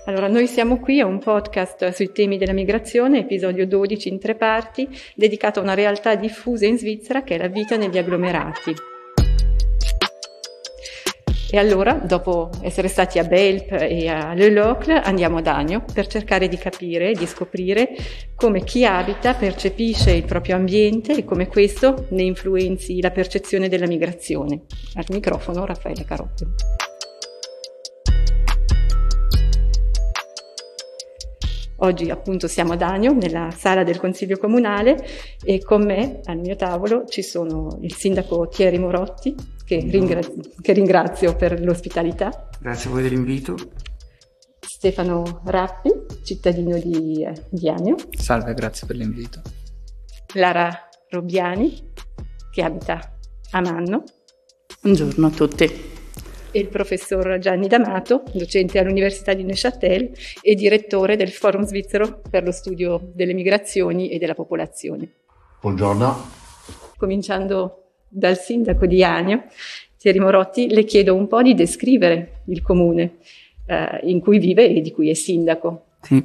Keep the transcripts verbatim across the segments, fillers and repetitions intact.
Allora, noi siamo qui a un podcast sui temi della migrazione, episodio dodici in tre parti, dedicato a una realtà diffusa in Svizzera che è la vita negli agglomerati. E allora, dopo essere stati a Belp e a Le Locle, andiamo ad Agno per cercare di capire e di scoprire come chi abita percepisce il proprio ambiente e come questo ne influenzi la percezione della migrazione. Al microfono Raffaele Caroppio. Oggi appunto siamo ad Agno, nella sala del Consiglio Comunale, e con me al mio tavolo ci sono il sindaco Thierry Morotti, che, ringra- che ringrazio per l'ospitalità. Grazie a voi dell'invito. Stefano Rappi, cittadino di, di Agno. Salve, grazie per l'invito. Lara Robbiani, che abita a Manno. Buongiorno a tutti. E il professor Gianni D'Amato, docente all'Università di Neuchâtel e direttore del Forum Svizzero per lo studio delle migrazioni e della popolazione. Buongiorno. Cominciando dal sindaco di Agno, Thierry Morotti, le chiedo un po' di descrivere il comune eh, in cui vive e di cui è sindaco. Sì.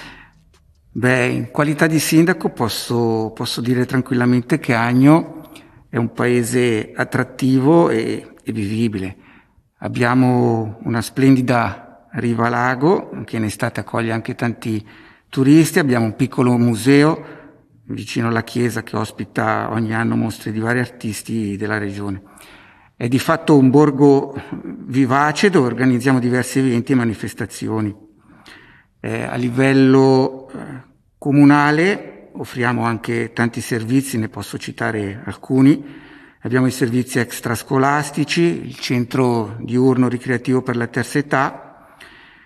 Beh, in qualità di sindaco posso, posso dire tranquillamente che Agno è un paese attrattivo e, e vivibile. Abbiamo una splendida riva lago che in estate accoglie anche tanti turisti, abbiamo un piccolo museo vicino alla chiesa che ospita ogni anno mostre di vari artisti della regione. È di fatto un borgo vivace dove organizziamo diversi eventi e manifestazioni. Eh, a livello eh, comunale offriamo anche tanti servizi, ne posso citare alcuni. Abbiamo i servizi extrascolastici, il centro diurno ricreativo per la terza età.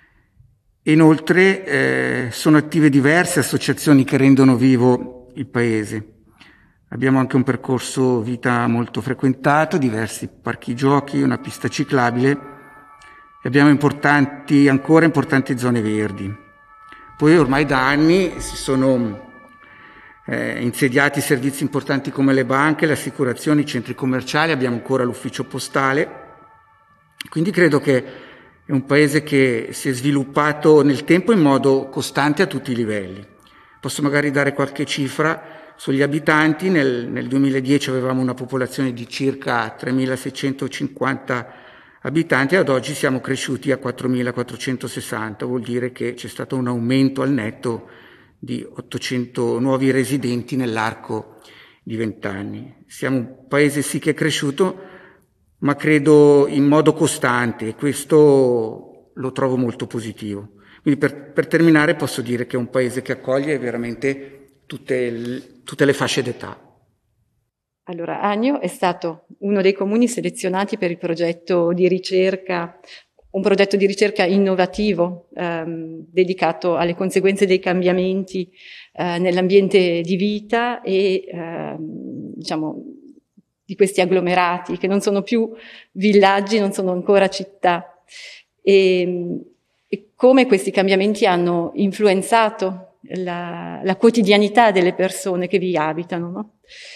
Inoltre eh, sono attive diverse associazioni che rendono vivo il paese. Abbiamo anche un percorso vita molto frequentato, diversi parchi giochi, una pista ciclabile e abbiamo importanti, ancora importanti zone verdi. Poi ormai da anni si sono Eh, insediati servizi importanti come le banche, le assicurazioni, i centri commerciali, abbiamo ancora l'ufficio postale, quindi credo che è un paese che si è sviluppato nel tempo in modo costante a tutti i livelli. Posso magari dare qualche cifra sugli abitanti. Nel, nel duemiladieci avevamo una popolazione di circa tremilaseicentocinquanta abitanti, ad oggi siamo cresciuti a quattromilaquattrocentosessanta, vuol dire che c'è stato un aumento al netto di ottocento nuovi residenti nell'arco di vent'anni. Siamo un paese sì che è cresciuto, ma credo in modo costante, e questo lo trovo molto positivo. Quindi per, per terminare posso dire che è un paese che accoglie veramente tutte, le, tutte le fasce d'età. Allora, Agno è stato uno dei comuni selezionati per il progetto di ricerca un progetto di ricerca innovativo ehm, dedicato alle conseguenze dei cambiamenti eh, nell'ambiente di vita e ehm, diciamo di questi agglomerati che non sono più villaggi, non sono ancora città, e, e come questi cambiamenti hanno influenzato la, la quotidianità delle persone che vi abitano, no?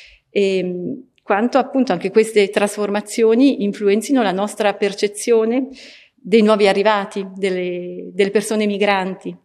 E quanto appunto anche queste trasformazioni influenzino la nostra percezione dei nuovi arrivati, delle, delle persone migranti.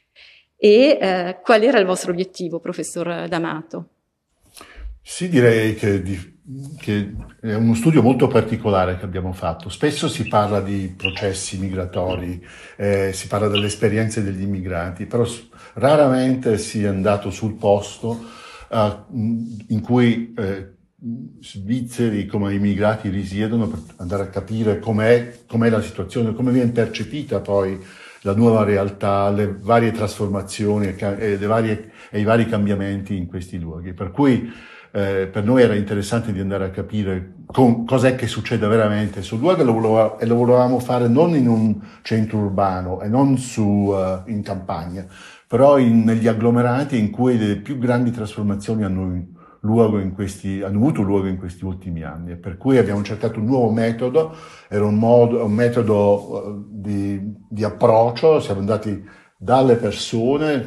E eh, qual era il vostro obiettivo, professor D'Amato? Sì, direi che, di, che è uno studio molto particolare che abbiamo fatto. Spesso si parla di processi migratori, eh, si parla delle esperienze degli immigranti, però raramente si è andato sul posto eh, in cui eh, svizzeri come immigrati risiedono, per andare a capire com'è, com'è la situazione, come viene percepita poi la nuova realtà, le varie trasformazioni e, le varie, e i vari cambiamenti in questi luoghi. Per cui eh, per noi era interessante di andare a capire con, cos'è che succede veramente sul luogo, e lo, voleva, e lo volevamo fare non in un centro urbano e non su, uh, in campagna, però in, negli agglomerati in cui le più grandi trasformazioni hanno luogo in questi, hanno avuto luogo in questi ultimi anni, e per cui abbiamo cercato un nuovo metodo, era un, modo, un metodo di, di approccio, siamo andati dalle persone,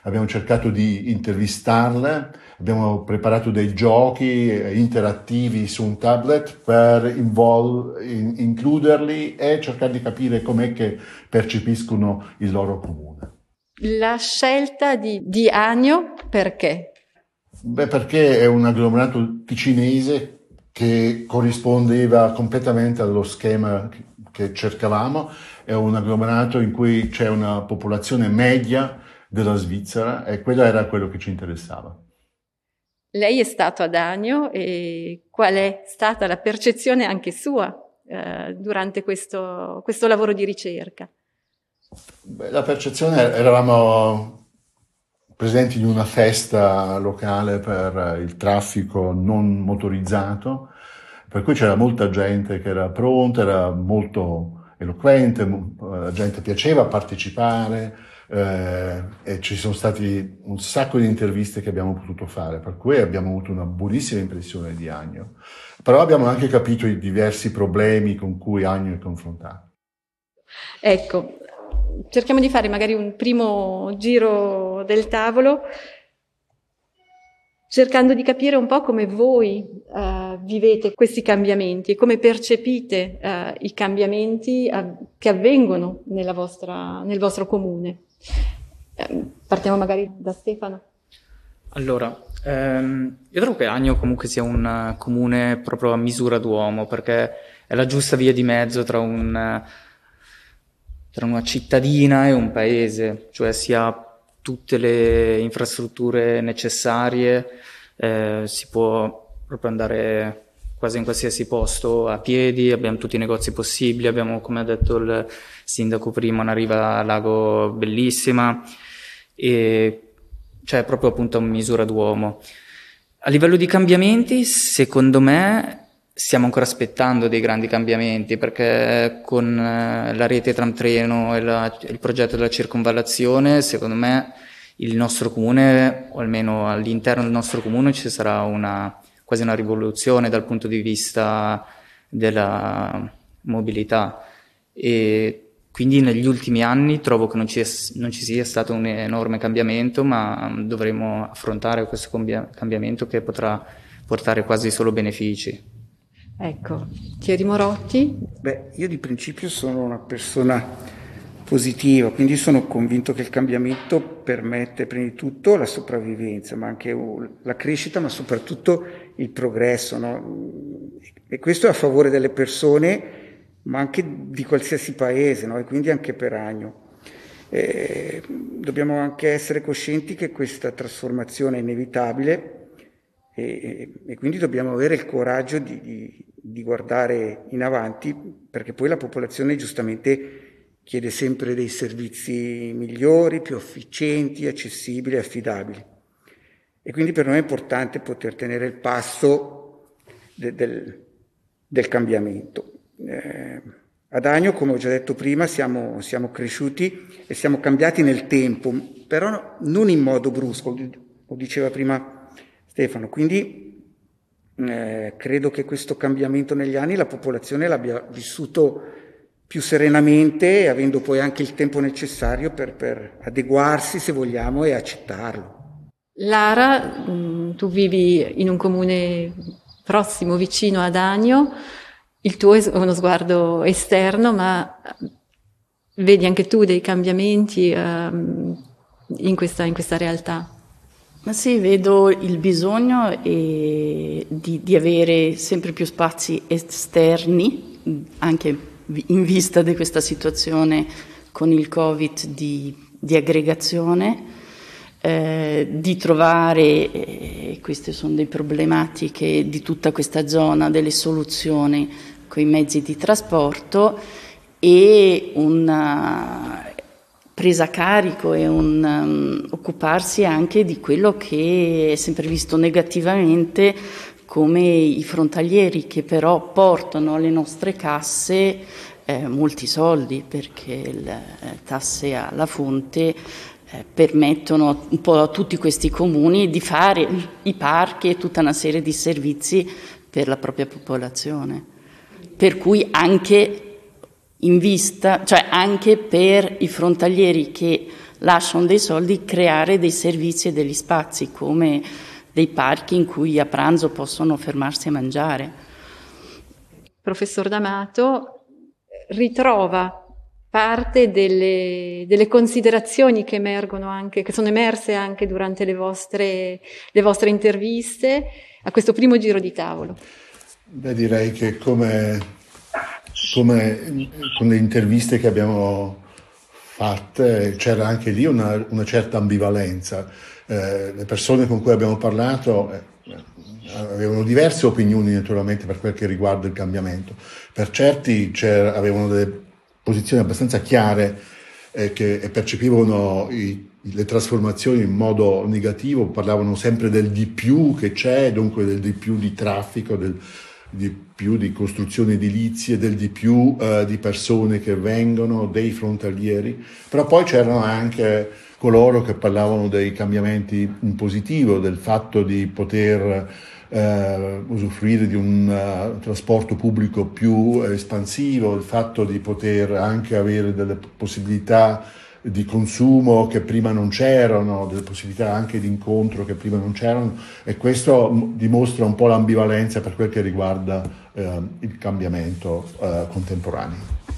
abbiamo cercato di intervistarle, abbiamo preparato dei giochi interattivi su un tablet per invol- in- includerli e cercare di capire com'è che percepiscono il loro comune. La scelta di, di Agno, perché? Beh, perché è un agglomerato ticinese che corrispondeva completamente allo schema che cercavamo. È un agglomerato in cui c'è una popolazione media della Svizzera e quello era quello che ci interessava. Lei è stato ad Agno e qual è stata la percezione anche sua eh, durante questo, questo lavoro di ricerca? Beh, la percezione, eravamo presenti in una festa locale per il traffico non motorizzato, per cui c'era molta gente che era pronta, era molto eloquente, la gente piaceva partecipare eh, e ci sono stati un sacco di interviste che abbiamo potuto fare, per cui abbiamo avuto una buonissima impressione di Agno. Però abbiamo anche capito i diversi problemi con cui Agno è confrontato. Ecco, cerchiamo di fare magari un primo giro del tavolo, cercando di capire un po' come voi uh, vivete questi cambiamenti e come percepite uh, i cambiamenti uh, che avvengono nella vostra, nel vostro comune. Uh, partiamo magari da Stefano. Allora, ehm, io trovo che Agno comunque sia un comune proprio a misura d'uomo, perché è la giusta via di mezzo tra un... tra una cittadina e un paese, cioè si ha tutte le infrastrutture necessarie, eh, si può proprio andare quasi in qualsiasi posto a piedi, abbiamo tutti i negozi possibili, abbiamo, come ha detto il sindaco prima, una riva a lago bellissima, e cioè proprio appunto a misura d'uomo. A livello di cambiamenti, secondo me, stiamo ancora aspettando dei grandi cambiamenti, perché con la rete tram treno e la, il progetto della circonvallazione, secondo me il nostro comune, o almeno all'interno del nostro comune, ci sarà una quasi una rivoluzione dal punto di vista della mobilità, e quindi negli ultimi anni trovo che non ci, è, non ci sia stato un enorme cambiamento, ma dovremo affrontare questo cambiamento che potrà portare quasi solo benefici. Ecco, Thierry Morotti? Beh, io di principio sono una persona positiva, quindi sono convinto che il cambiamento permette prima di tutto la sopravvivenza, ma anche la crescita, ma soprattutto il progresso, no? E questo è a favore delle persone, ma anche di qualsiasi paese, no? E quindi anche per Agno. Eh, dobbiamo anche essere coscienti che questa trasformazione è inevitabile e, e quindi dobbiamo avere il coraggio di, di di guardare in avanti, perché poi la popolazione giustamente chiede sempre dei servizi migliori, più efficienti, accessibili, affidabili. E quindi per noi è importante poter tenere il passo de- del, del cambiamento. Eh, ad Agno, come ho già detto prima, siamo, siamo cresciuti e siamo cambiati nel tempo, però non in modo brusco, lo diceva prima Stefano, quindi Eh, credo che questo cambiamento negli anni la popolazione l'abbia vissuto più serenamente, avendo poi anche il tempo necessario per, per adeguarsi, se vogliamo, e accettarlo. Lara, mh, tu vivi in un comune prossimo, vicino ad Agno, il tuo è uno sguardo esterno, ma vedi anche tu dei cambiamenti um, in questa, in questa realtà? Ma sì, vedo il bisogno e di, di avere sempre più spazi esterni, anche in vista di questa situazione con il Covid di, di aggregazione, eh, di trovare, eh, queste sono delle problematiche di tutta questa zona, delle soluzioni con i mezzi di trasporto e una presa a carico e un um, occuparsi anche di quello che è sempre visto negativamente come i frontalieri, che però portano alle nostre casse eh, molti soldi, perché le tasse alla fonte eh, permettono un po' a tutti questi comuni di fare i parchi e tutta una serie di servizi per la propria popolazione, per cui anche in vista, cioè anche per i frontalieri che lasciano dei soldi creare dei servizi e degli spazi come dei parchi in cui a pranzo possono fermarsi a mangiare. Professor D'Amato ritrova parte delle, delle considerazioni che emergono anche, che sono emerse anche durante le vostre, le vostre interviste a questo primo giro di tavolo. Beh, direi che come, come con le interviste che abbiamo fatte c'era anche lì una, una certa ambivalenza. Eh, le persone con cui abbiamo parlato eh, avevano diverse opinioni naturalmente per quel che riguarda il cambiamento. Per certi avevano delle posizioni abbastanza chiare eh, che percepivano i, le trasformazioni in modo negativo, parlavano sempre del di più che c'è, dunque del di più di traffico, del di più di costruzioni edilizie, del di più eh, di persone che vengono, dei frontalieri, però poi c'erano anche coloro che parlavano dei cambiamenti in positivo, del fatto di poter eh, usufruire di un uh, trasporto pubblico più espansivo, il fatto di poter anche avere delle possibilità di consumo che prima non c'erano, delle possibilità anche di incontro che prima non c'erano, e questo dimostra un po' l'ambivalenza per quel che riguarda eh, il cambiamento eh, contemporaneo.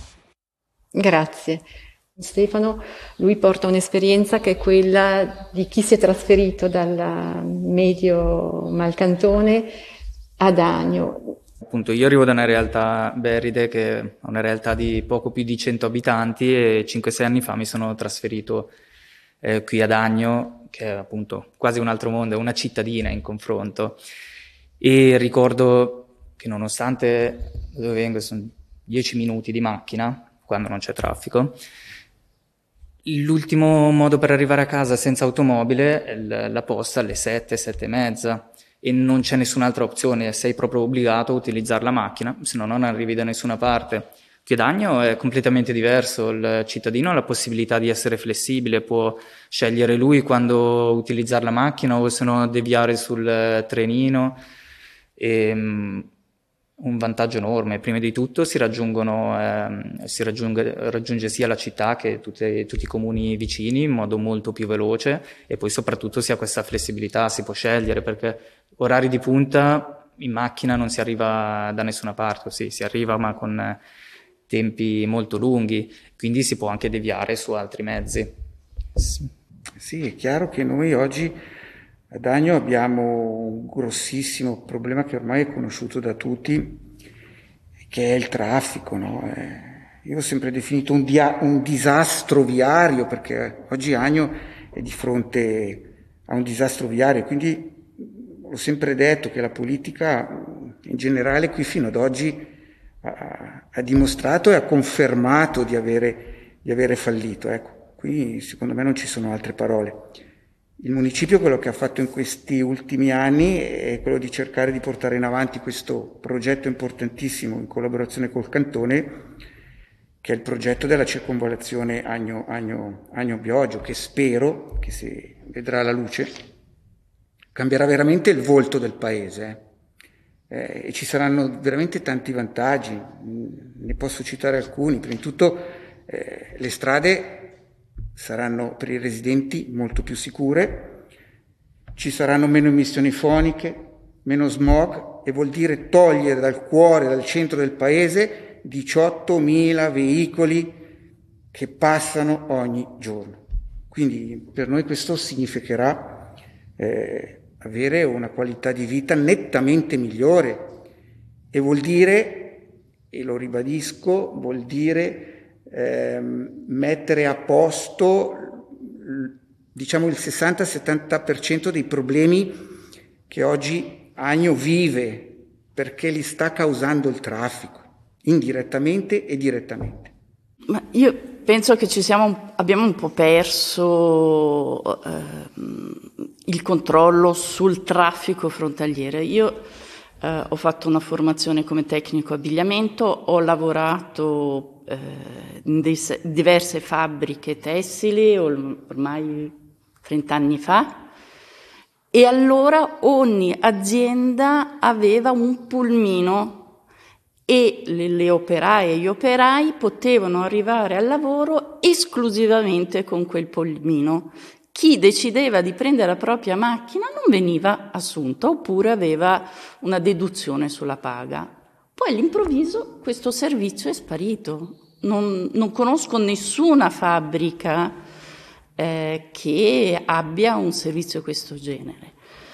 Grazie. Stefano, lui porta un'esperienza che è quella di chi si è trasferito dal medio Malcantone ad Agno. Appunto, io arrivo da una realtà, Beride, che è una realtà di poco più di cento abitanti, e cinque sei anni fa mi sono trasferito eh, qui ad Agno, che è appunto quasi un altro mondo, è una cittadina in confronto. E ricordo che nonostante dove vengo sono dieci minuti di macchina, quando non c'è traffico, l'ultimo modo per arrivare a casa senza automobile è la posta alle sette, sette e mezza. E non c'è nessun'altra opzione, sei proprio obbligato a utilizzare la macchina, se no non arrivi da nessuna parte. Qui ad Agno è completamente diverso, il cittadino ha la possibilità di essere flessibile, può scegliere lui quando utilizzare la macchina o se no deviare sul trenino. E, um, un vantaggio enorme, prima di tutto si raggiungono, eh, si raggiunge, raggiunge sia la città che tutte, tutti i comuni vicini in modo molto più veloce, e poi soprattutto si ha questa flessibilità, si può scegliere, perché orari di punta in macchina non si arriva da nessuna parte, sì, si arriva ma con tempi molto lunghi, quindi si può anche deviare su altri mezzi. Sì, è chiaro che noi oggi ad Agno abbiamo un grossissimo problema che ormai è conosciuto da tutti, che è il traffico, no? Eh, io ho sempre definito un, dia- un disastro viario, perché oggi Agno è di fronte a un disastro viario, quindi ho sempre detto che la politica in generale qui fino ad oggi ha, ha dimostrato e ha confermato di avere, di avere fallito. Ecco, qui secondo me non ci sono altre parole. Il municipio quello che ha fatto in questi ultimi anni è quello di cercare di portare in avanti questo progetto importantissimo in collaborazione col Cantone, che è il progetto della circonvallazione Agno, Agno, Agno Bioggio, che spero che, se vedrà la luce, cambierà veramente il volto del paese eh, e ci saranno veramente tanti vantaggi. Ne posso citare alcuni. Prima di tutto eh, le strade saranno per i residenti molto più sicure, ci saranno meno emissioni foniche, meno smog, e vuol dire togliere dal cuore, dal centro del paese diciottomila veicoli che passano ogni giorno. Quindi per noi questo significherà eh, avere una qualità di vita nettamente migliore, e vuol dire, e lo ribadisco, vuol dire eh, mettere a posto diciamo il sessanta settanta per cento dei problemi che oggi Agno vive, perché li sta causando il traffico, indirettamente e direttamente. Ma io penso che ci siamo, abbiamo un po' perso eh, il controllo sul traffico frontaliere. Io eh, ho fatto una formazione come tecnico abbigliamento, ho lavorato eh, in dei, diverse fabbriche tessili ormai trenta anni fa, e allora ogni azienda aveva un pulmino e le, le operaie e gli operai potevano arrivare al lavoro esclusivamente con quel pulmino. Chi decideva di prendere la propria macchina non veniva assunto, oppure aveva una deduzione sulla paga. Poi all'improvviso questo servizio è sparito. Non, non conosco nessuna fabbrica eh, che abbia un servizio di questo genere.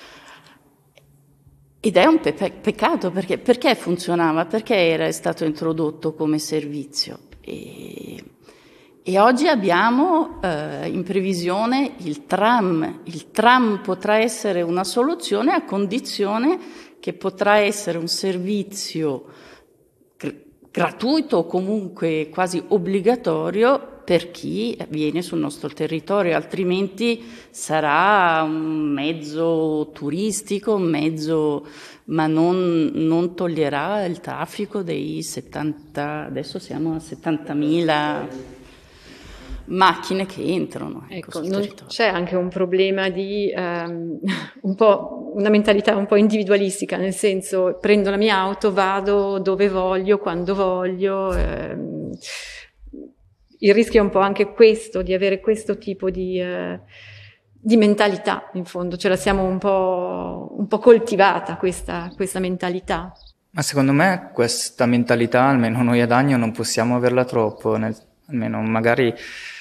Ed è un pe- peccato, perché, perché funzionava, perché era stato introdotto come servizio. E, e oggi abbiamo eh, in previsione il tram. Il tram potrà essere una soluzione a condizione che potrà essere un servizio gr- gratuito o comunque quasi obbligatorio per chi viene sul nostro territorio, altrimenti sarà un mezzo turistico, un mezzo, ma non, non toglierà il traffico dei settanta, adesso siamo a settantamila macchine che entrano. Ecco, ecco non c'è anche un problema di um, un po' una mentalità un po' individualistica, nel senso prendo la mia auto, vado dove voglio, quando voglio. Ehm, il rischio è un po' anche questo, di avere questo tipo di, eh, di mentalità, in fondo, ce la siamo un po', un po' coltivata questa, questa mentalità. Ma secondo me questa mentalità, almeno noi ad Agno, non possiamo averla troppo, nel, almeno magari...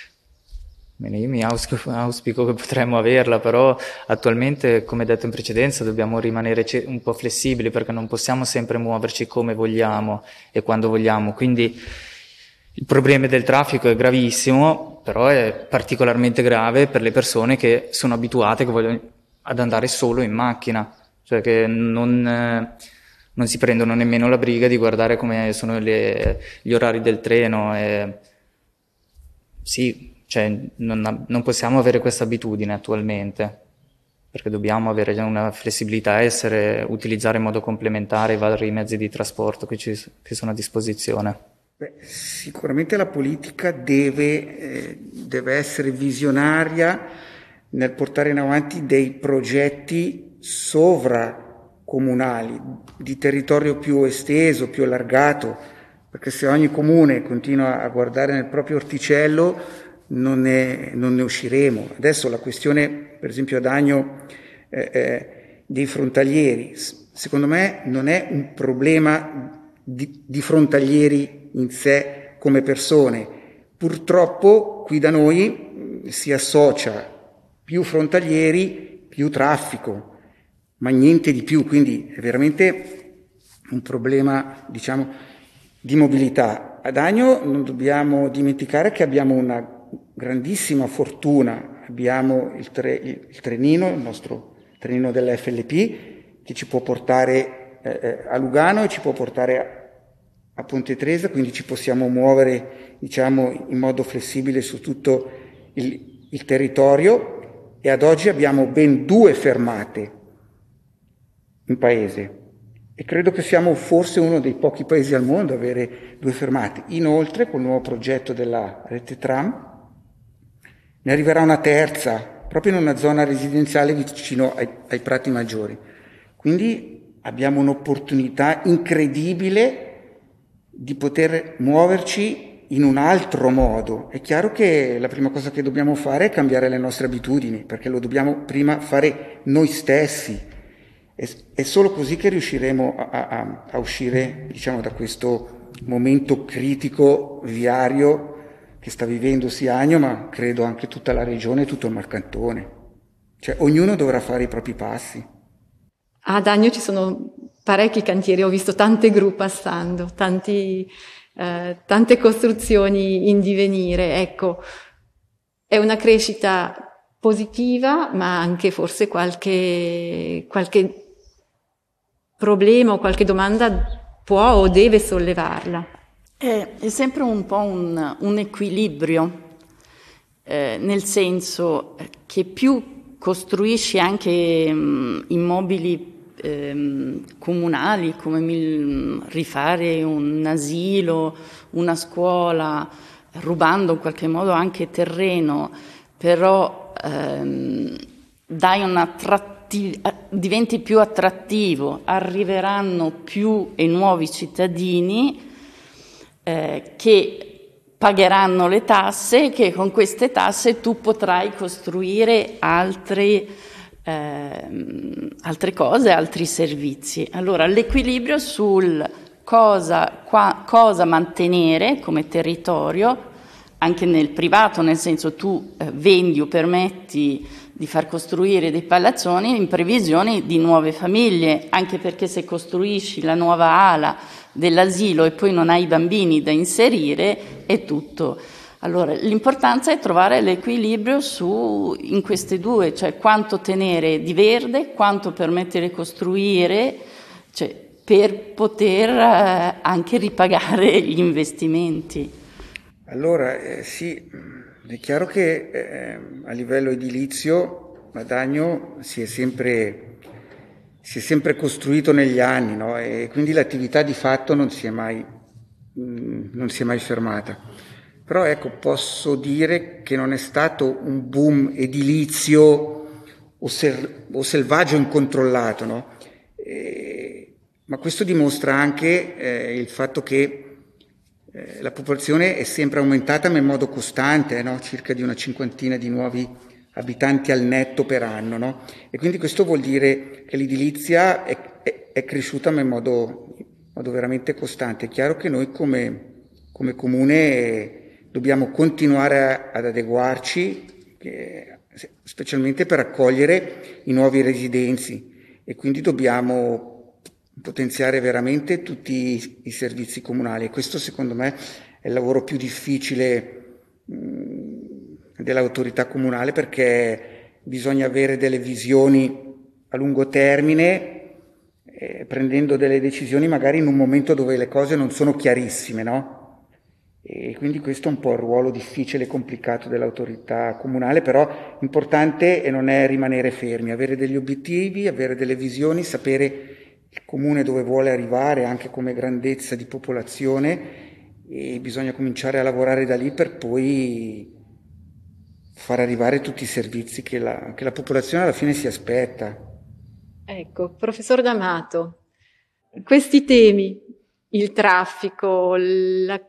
Io mi auspico, auspico che potremmo averla, però attualmente, come detto in precedenza, dobbiamo rimanere un po' flessibili, perché non possiamo sempre muoverci come vogliamo e quando vogliamo. Quindi il problema del traffico è gravissimo, però è particolarmente grave per le persone che sono abituate che vogliono, ad andare solo in macchina, cioè che non, eh, non si prendono nemmeno la briga di guardare come sono le, gli orari del treno. E, sì, cioè non, non possiamo avere questa abitudine attualmente, perché dobbiamo avere una flessibilità e essere, utilizzare in modo complementare i vari mezzi di trasporto che ci che sono a disposizione. Beh, sicuramente la politica deve, eh, deve essere visionaria nel portare in avanti dei progetti sovracomunali, di territorio più esteso, più allargato, perché se ogni comune continua a guardare nel proprio orticello non ne, non ne usciremo. Adesso la questione, per esempio ad Agno, eh, eh, dei frontalieri, secondo me non è un problema di, di frontalieri in sé come persone. Purtroppo qui da noi si associa più frontalieri, più traffico, ma niente di più, quindi è veramente un problema, diciamo, di mobilità. Ad Agno non dobbiamo dimenticare che abbiamo una grandissima fortuna, abbiamo il, tre, il trenino, il nostro trenino dell'F L P, che ci può portare eh, a Lugano e ci può portare a a Ponte Tresa, quindi ci possiamo muovere, diciamo, in modo flessibile su tutto il, il territorio, e ad oggi abbiamo ben due fermate in paese e credo che siamo forse uno dei pochi paesi al mondo a avere due fermate. Inoltre, col nuovo progetto della rete tram, ne arriverà una terza, proprio in una zona residenziale vicino ai, ai Prati Maggiori. Quindi abbiamo un'opportunità incredibile di poter muoverci in un altro modo. È chiaro che la prima cosa che dobbiamo fare è cambiare le nostre abitudini, perché lo dobbiamo prima fare noi stessi. È solo così che riusciremo a, a, a uscire, diciamo, da questo momento critico viario che sta vivendo sia Agno, ma credo anche tutta la regione e tutto il Marcantone. Cioè, ognuno dovrà fare i propri passi. Ad Agno ci sono parecchi cantieri, ho visto tante gru passando, tanti, eh, tante costruzioni in divenire. Ecco, è una crescita positiva, ma anche forse qualche, qualche problema o qualche domanda può o deve sollevarla. È, è sempre un po' un, un equilibrio, eh, nel senso che più costruisci anche mh, immobili Ehm, comunali, come mil, rifare un asilo, una scuola, rubando in qualche modo anche terreno, però ehm, dai una tra- attratti- diventi più attrattivo, arriveranno più e nuovi cittadini eh, che pagheranno le tasse e che con queste tasse tu potrai costruire altri, eh, altre cose, altri servizi. Allora l'equilibrio sul cosa, qua, cosa mantenere come territorio, anche nel privato, nel senso tu eh, vendi o permetti di far costruire dei palazzoni in previsione di nuove famiglie, anche perché se costruisci la nuova ala dell'asilo e poi non hai i bambini da inserire, è tutto. Allora, l'importanza è trovare l'equilibrio su, in queste due, cioè quanto tenere di verde, quanto permettere di costruire, cioè, per poter eh, anche ripagare gli investimenti. Allora, eh, sì, è chiaro che eh, a livello edilizio ad Agno si è sempre, si è sempre costruito negli anni, no? E quindi l'attività di fatto non si è mai, mh, non si è mai fermata. Però ecco, posso dire che non è stato un boom edilizio o, ser- o selvaggio incontrollato, no? E, ma questo dimostra anche eh, il fatto che Eh, la popolazione è sempre aumentata ma in modo costante, no? Circa di una cinquantina di nuovi abitanti al netto per anno, no? E quindi questo vuol dire che l'edilizia è, è, è cresciuta ma in modo, in modo veramente costante. È chiaro che noi come, come comune dobbiamo continuare a, ad adeguarci, eh, specialmente per accogliere i nuovi residenti, e quindi dobbiamo potenziare veramente tutti i servizi comunali, e questo secondo me è il lavoro più difficile mh, dell'autorità comunale, perché bisogna avere delle visioni a lungo termine, eh, prendendo delle decisioni magari in un momento dove le cose non sono chiarissime, no? E quindi questo è un po' il ruolo difficile e complicato dell'autorità comunale, però importante e non è rimanere fermi, avere degli obiettivi, avere delle visioni, sapere il comune dove vuole arrivare anche come grandezza di popolazione, e bisogna cominciare a lavorare da lì per poi far arrivare tutti i servizi che la, che la popolazione alla fine si aspetta. Ecco, professor D'Amato, questi temi, il traffico, la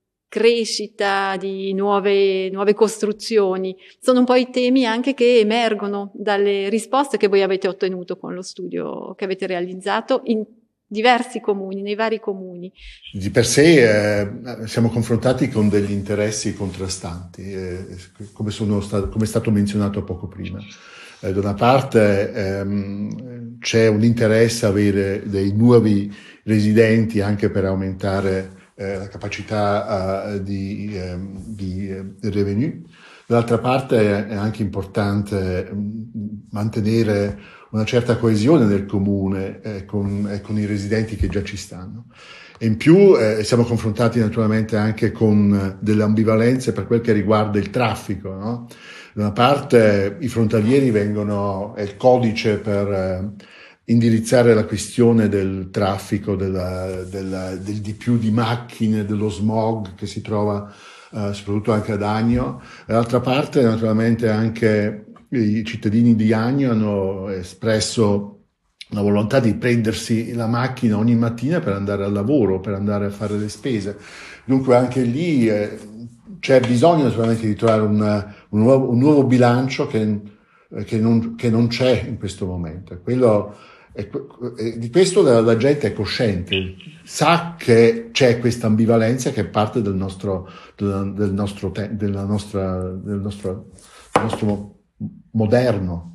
crescita di nuove, nuove costruzioni, sono un po' i temi anche che emergono dalle risposte che voi avete ottenuto con lo studio che avete realizzato in diversi comuni, nei vari comuni. Di per sé eh, siamo confrontati con degli interessi contrastanti, eh, come, sono sta- come è stato menzionato poco prima. Eh, da una parte ehm, c'è un interesse a avere dei nuovi residenti anche per aumentare Eh, la capacità uh, di, eh, di eh, revenue. Dall'altra parte è anche importante mh, mantenere una certa coesione del comune eh, con, eh, con i residenti che già ci stanno. E in più eh, siamo confrontati naturalmente anche con delle ambivalenze per quel che riguarda il traffico, no? Da una parte i frontalieri vengono, è il codice per eh, indirizzare la questione del traffico, della, della, del di più di macchine, dello smog che si trova uh, soprattutto anche ad Agno. Dall'altra parte naturalmente anche i cittadini di Agno hanno espresso la volontà di prendersi la macchina ogni mattina per andare al lavoro, per andare a fare le spese. Dunque anche lì eh, c'è bisogno naturalmente di trovare un, un, nuovo, un nuovo bilancio che, che, non, che non c'è in questo momento. Quello E di questo la, la gente è cosciente, sa che c'è questa ambivalenza che è parte del nostro, del, del nostro, te, della nostra, del nostro, del nostro moderno.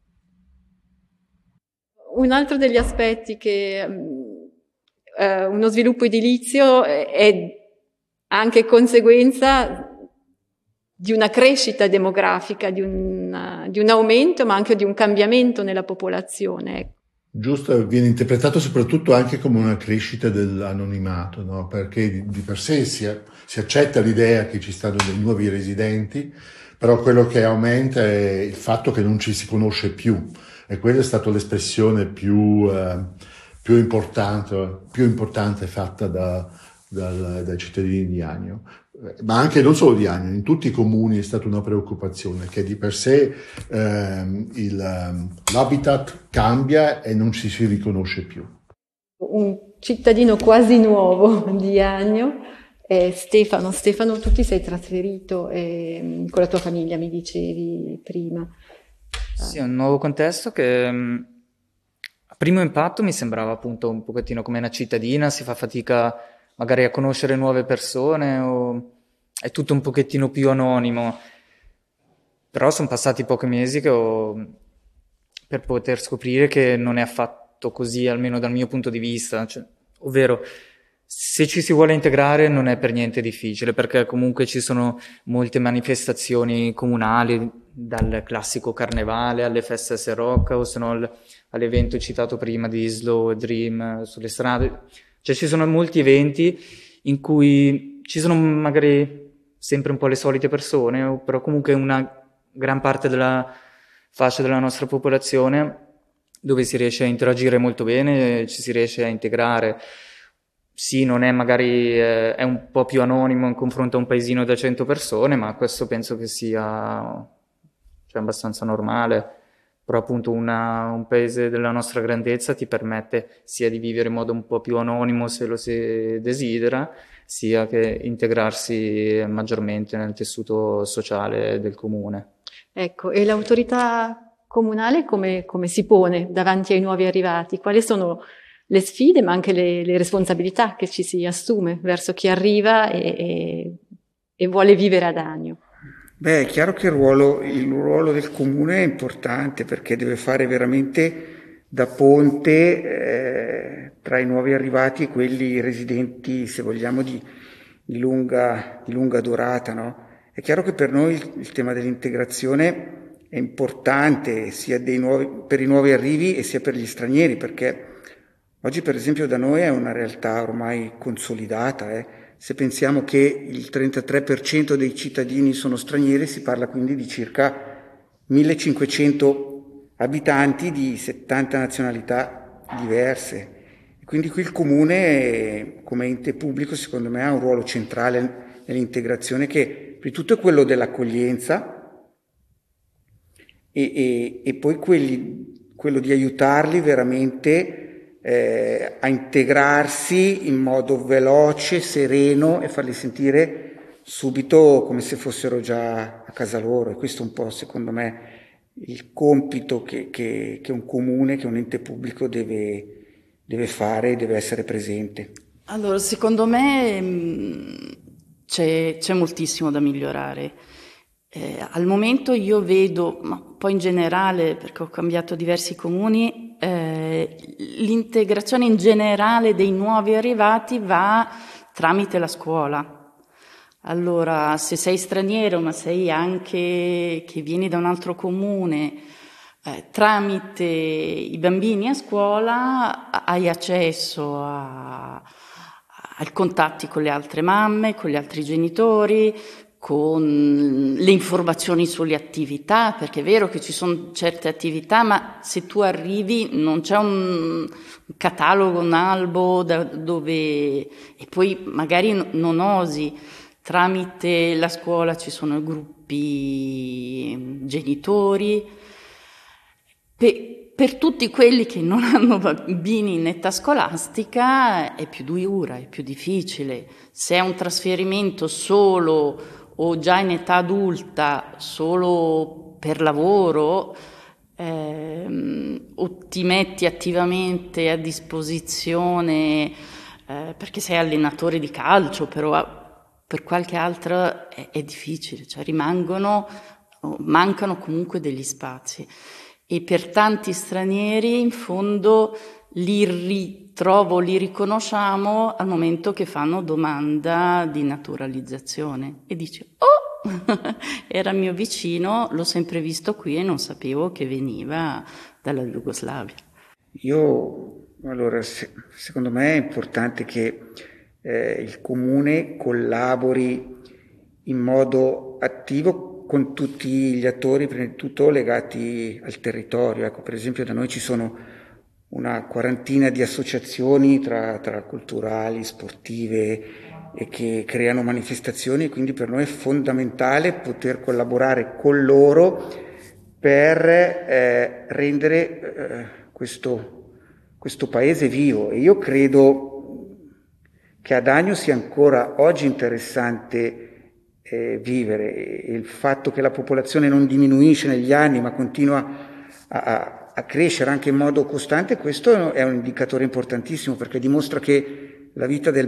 Un altro degli aspetti che eh, uno sviluppo edilizio è anche conseguenza di una crescita demografica, di un, di un aumento, ma anche di un cambiamento nella popolazione. Giusto, viene interpretato soprattutto anche come una crescita dell'anonimato, no? Perché di, di per sé si, si accetta l'idea che ci stanno dei nuovi residenti, però quello che aumenta è il fatto che non ci si conosce più, e quella è stata l'espressione più, eh, più importante, più importante fatta da, dal, dai cittadini di Agno, ma anche non solo di Agno, in tutti i comuni è stata una preoccupazione che di per sé ehm, il, l'habitat cambia e non ci si riconosce più. Un cittadino quasi nuovo di Agno è Stefano. Stefano, tu ti sei trasferito eh, con la tua famiglia, mi dicevi prima. Sì, è un nuovo contesto che mh, a primo impatto mi sembrava appunto un pochettino come una cittadina, si fa fatica magari a conoscere nuove persone, o è tutto un pochettino più anonimo. Però sono passati pochi mesi che ho, per poter scoprire che non è affatto così, almeno dal mio punto di vista. Cioè, ovvero, se ci si vuole integrare non è per niente difficile, perché comunque ci sono molte manifestazioni comunali, dal classico carnevale alle feste a rock, o se no al, all'evento citato prima di Slow Dream sulle strade. Cioè ci sono molti eventi in cui ci sono magari sempre un po' le solite persone, però comunque una gran parte della fascia della nostra popolazione dove si riesce a interagire molto bene, ci si riesce a integrare. Sì, non è magari eh, è un po' più anonimo in confronto a un paesino da cento persone, ma questo penso che sia cioè, abbastanza normale. Però appunto una, un paese della nostra grandezza ti permette sia di vivere in modo un po' più anonimo se lo si desidera, sia che integrarsi maggiormente nel tessuto sociale del comune. Ecco, e l'autorità comunale come, come si pone davanti ai nuovi arrivati? Quali sono le sfide, ma anche le, le responsabilità che ci si assume verso chi arriva e, e, e vuole vivere ad Agno? Beh, è chiaro che il ruolo, il ruolo del comune è importante perché deve fare veramente da ponte eh, tra i nuovi arrivati e quelli residenti, se vogliamo, di, di, lunga, di lunga durata, no? È chiaro che per noi il, il tema dell'integrazione è importante sia dei nuovi, per i nuovi arrivi e sia per gli stranieri, perché oggi per esempio da noi è una realtà ormai consolidata, eh. Se pensiamo che il trentatré per cento dei cittadini sono stranieri, si parla quindi di circa millecinquecento abitanti di settanta nazionalità diverse. E quindi qui il comune, come ente pubblico, secondo me ha un ruolo centrale nell'integrazione che prima di tutto è quello dell'accoglienza e, e, e poi quelli, quello di aiutarli veramente Eh, a integrarsi in modo veloce, sereno e farli sentire subito come se fossero già a casa loro. E questo è un po', secondo me, il compito che, che, che un comune, che un ente pubblico deve, deve fare e deve essere presente. Allora, secondo me mh, c'è, c'è moltissimo da migliorare. Eh, al momento io vedo, ma poi in generale, perché ho cambiato diversi comuni, eh, l'integrazione in generale dei nuovi arrivati va tramite la scuola. Allora, se sei straniero, ma sei anche che vieni da un altro comune, eh, tramite i bambini a scuola hai accesso a, ai contatti con le altre mamme, con gli altri genitori, con le informazioni sulle attività, perché è vero che ci sono certe attività, ma se tu arrivi non c'è un catalogo, un albo da dove e poi magari non osi. Tramite la scuola ci sono gruppi genitori. Per, per tutti quelli che non hanno bambini in età scolastica è più dura, è più difficile. Se è un trasferimento solo o già in età adulta solo per lavoro, ehm, o ti metti attivamente a disposizione eh, perché sei allenatore di calcio, però per qualche altro è, è difficile, cioè rimangono, mancano comunque degli spazi. E per tanti stranieri in fondo li ritrovo, li riconosciamo al momento che fanno domanda di naturalizzazione e dici oh, era mio vicino, l'ho sempre visto qui e non sapevo che veniva dalla Jugoslavia. Io, allora, se, secondo me è importante che eh, il comune collabori in modo attivo con tutti gli attori, prima di tutto legati al territorio. Ecco, per esempio da noi ci sono una quarantina di associazioni tra, tra culturali, sportive, e che creano manifestazioni, quindi per noi è fondamentale poter collaborare con loro per eh, rendere eh, questo, questo paese vivo. E io credo che ad Agno sia ancora oggi interessante eh, vivere, e il fatto che la popolazione non diminuisce negli anni ma continua a, a, a crescere anche in modo costante, questo è un indicatore importantissimo, perché dimostra che la vita del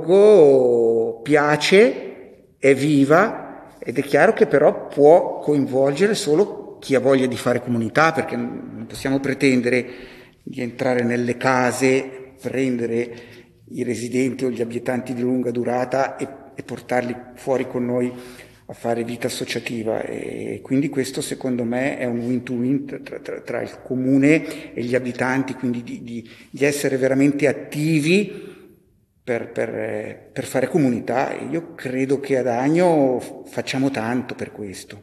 borgo piace, è viva, ed è chiaro che però può coinvolgere solo chi ha voglia di fare comunità, perché non possiamo pretendere di entrare nelle case, prendere i residenti o gli abitanti di lunga durata e, e portarli fuori con noi a fare vita associativa. E quindi questo secondo me è un win-to-win tra, tra, tra il comune e gli abitanti, quindi di, di, di essere veramente attivi Per, per, per fare comunità. E io credo che ad Agno facciamo tanto per questo,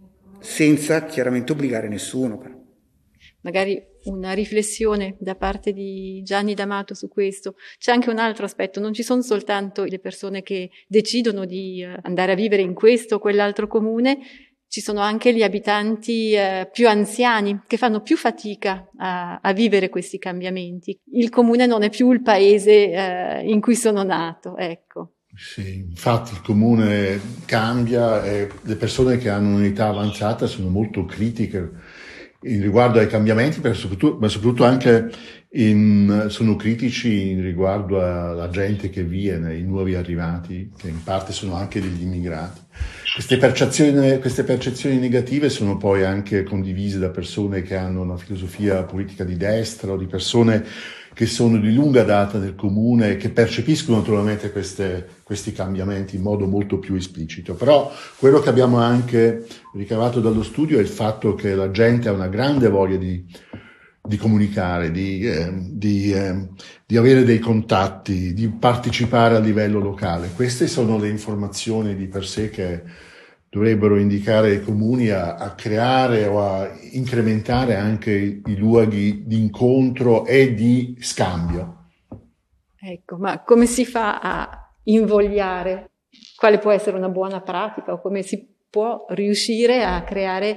senza chiaramente obbligare nessuno. Però. Magari una riflessione da parte di Gianni D'Amato su questo. C'è anche un altro aspetto: non ci sono soltanto le persone che decidono di andare a vivere in questo o quell'altro comune, ci sono anche gli abitanti eh, più anziani che fanno più fatica a, a vivere questi cambiamenti. Il comune non è più il paese eh, in cui sono nato, ecco. Sì, infatti il comune cambia e le persone che hanno un'età avanzata sono molto critiche in riguardo ai cambiamenti, ma soprattutto, ma soprattutto anche in, sono critici in riguardo alla gente che viene, i nuovi arrivati, che in parte sono anche degli immigrati. Queste percezioni, queste percezioni negative sono poi anche condivise da persone che hanno una filosofia politica di destra o di persone che sono di lunga data nel comune e che percepiscono naturalmente queste, questi cambiamenti in modo molto più esplicito. Però quello che abbiamo anche ricavato dallo studio è il fatto che la gente ha una grande voglia di, di comunicare, di, eh, di, eh, di avere dei contatti, di partecipare a livello locale. Queste sono le informazioni di per sé che dovrebbero indicare i comuni a, a creare o a incrementare anche i, i luoghi di incontro e di scambio. Ecco, ma come si fa a invogliare? Quale può essere una buona pratica, o come si può riuscire a creare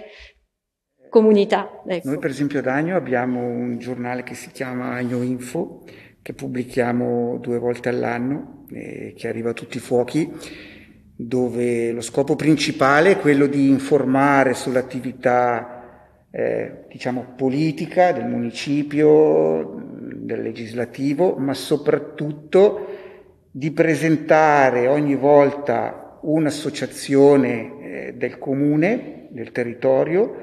comunità? Ecco. Noi per esempio ad Agno abbiamo un giornale che si chiama Agno Info, che pubblichiamo due volte all'anno, eh, che arriva a tutti i fuochi, dove lo scopo principale è quello di informare sull'attività eh, diciamo politica del municipio, del legislativo, ma soprattutto di presentare ogni volta un'associazione eh, del comune, del territorio,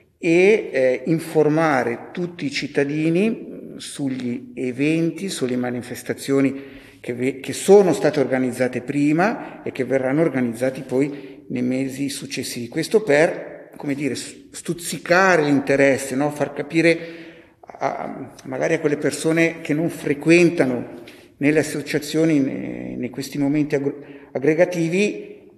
e eh, informare tutti i cittadini sugli eventi, sulle manifestazioni che, che sono state organizzate prima e che verranno organizzati poi nei mesi successivi. Questo per, come dire, stuzzicare l'interesse, no? Far capire a, magari a quelle persone che non frequentano nelle associazioni, nei, nei questi momenti aggregativi,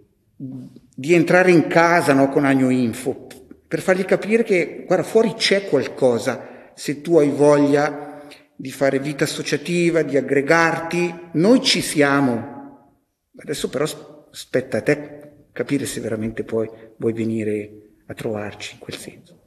di entrare in casa, no? Con Agno Info, per fargli capire che, guarda, fuori c'è qualcosa, se tu hai voglia di fare vita associativa, di aggregarti, noi ci siamo. Adesso però spetta a te capire se veramente poi vuoi venire a trovarci in quel senso.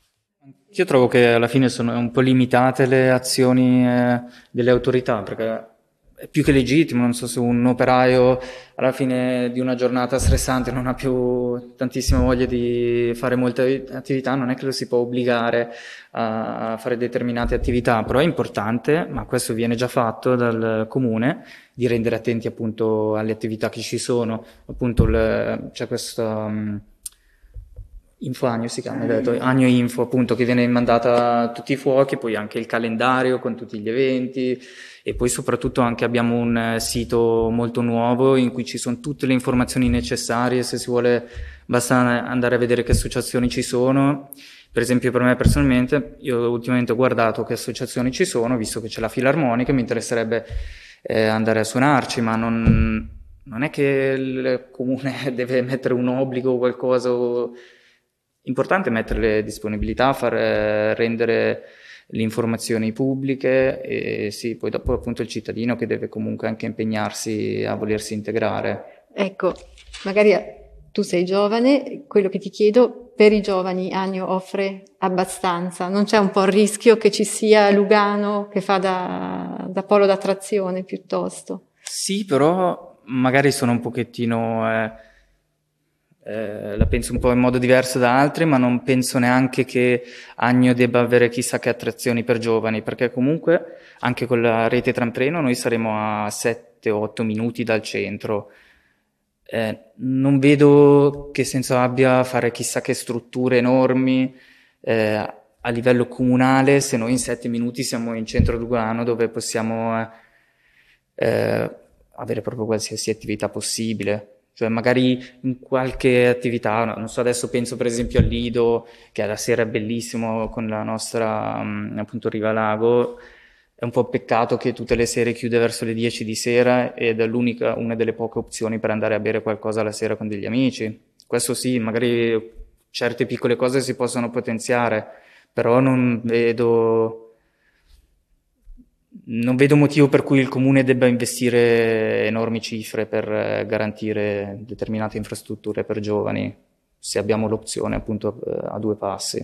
Io trovo che alla fine sono un po' limitate le azioni eh, delle autorità, perché è più che legittimo. Non so, se un operaio alla fine di una giornata stressante non ha più tantissima voglia di fare molte attività, non è che lo si può obbligare a fare determinate attività, però è importante, ma questo viene già fatto dal comune, di rendere attenti appunto alle attività che ci sono. Appunto il, c'è questo um, Info Agno si chiama, detto, Agno Info, appunto, che viene mandata a tutti i fuochi, poi anche il calendario con tutti gli eventi, e poi soprattutto anche abbiamo un sito molto nuovo in cui ci sono tutte le informazioni necessarie. Se si vuole, basta andare a vedere che associazioni ci sono. Per esempio, per me personalmente, io ultimamente ho guardato che associazioni ci sono, visto che c'è la filarmonica, mi interesserebbe eh, andare a suonarci, ma non, non è che il comune deve mettere un obbligo o qualcosa. O... Importante mettere le disponibilità, far eh, rendere le informazioni pubbliche e sì, poi dopo appunto il cittadino che deve comunque anche impegnarsi a volersi integrare. Ecco, magari tu sei giovane, quello che ti chiedo, per i giovani Agno offre abbastanza, non c'è un po' il rischio che ci sia Lugano che fa da, da polo d'attrazione piuttosto? Sì, però magari sono un pochettino... Eh, Eh, la penso un po' in modo diverso da altri, ma non penso neanche che Agno debba avere chissà che attrazioni per giovani, perché comunque anche con la rete tramtreno noi saremo a sette otto minuti dal centro. Eh, non vedo che senso abbia fare chissà che strutture enormi eh, a livello comunale se noi in sette minuti siamo in centro Lugano, dove possiamo eh, eh, avere proprio qualsiasi attività possibile. Cioè magari in qualche attività, non so, adesso penso per esempio al Lido, che alla sera è bellissimo con la nostra um, appunto Riva Lago. È un po' peccato che tutte le sere chiude verso le dieci di sera ed è l'unica, una delle poche opzioni per andare a bere qualcosa la sera con degli amici. Questo sì, magari certe piccole cose si possono potenziare, però non vedo... Non vedo motivo per cui il comune debba investire enormi cifre per garantire determinate infrastrutture per giovani, se abbiamo l'opzione appunto a due passi.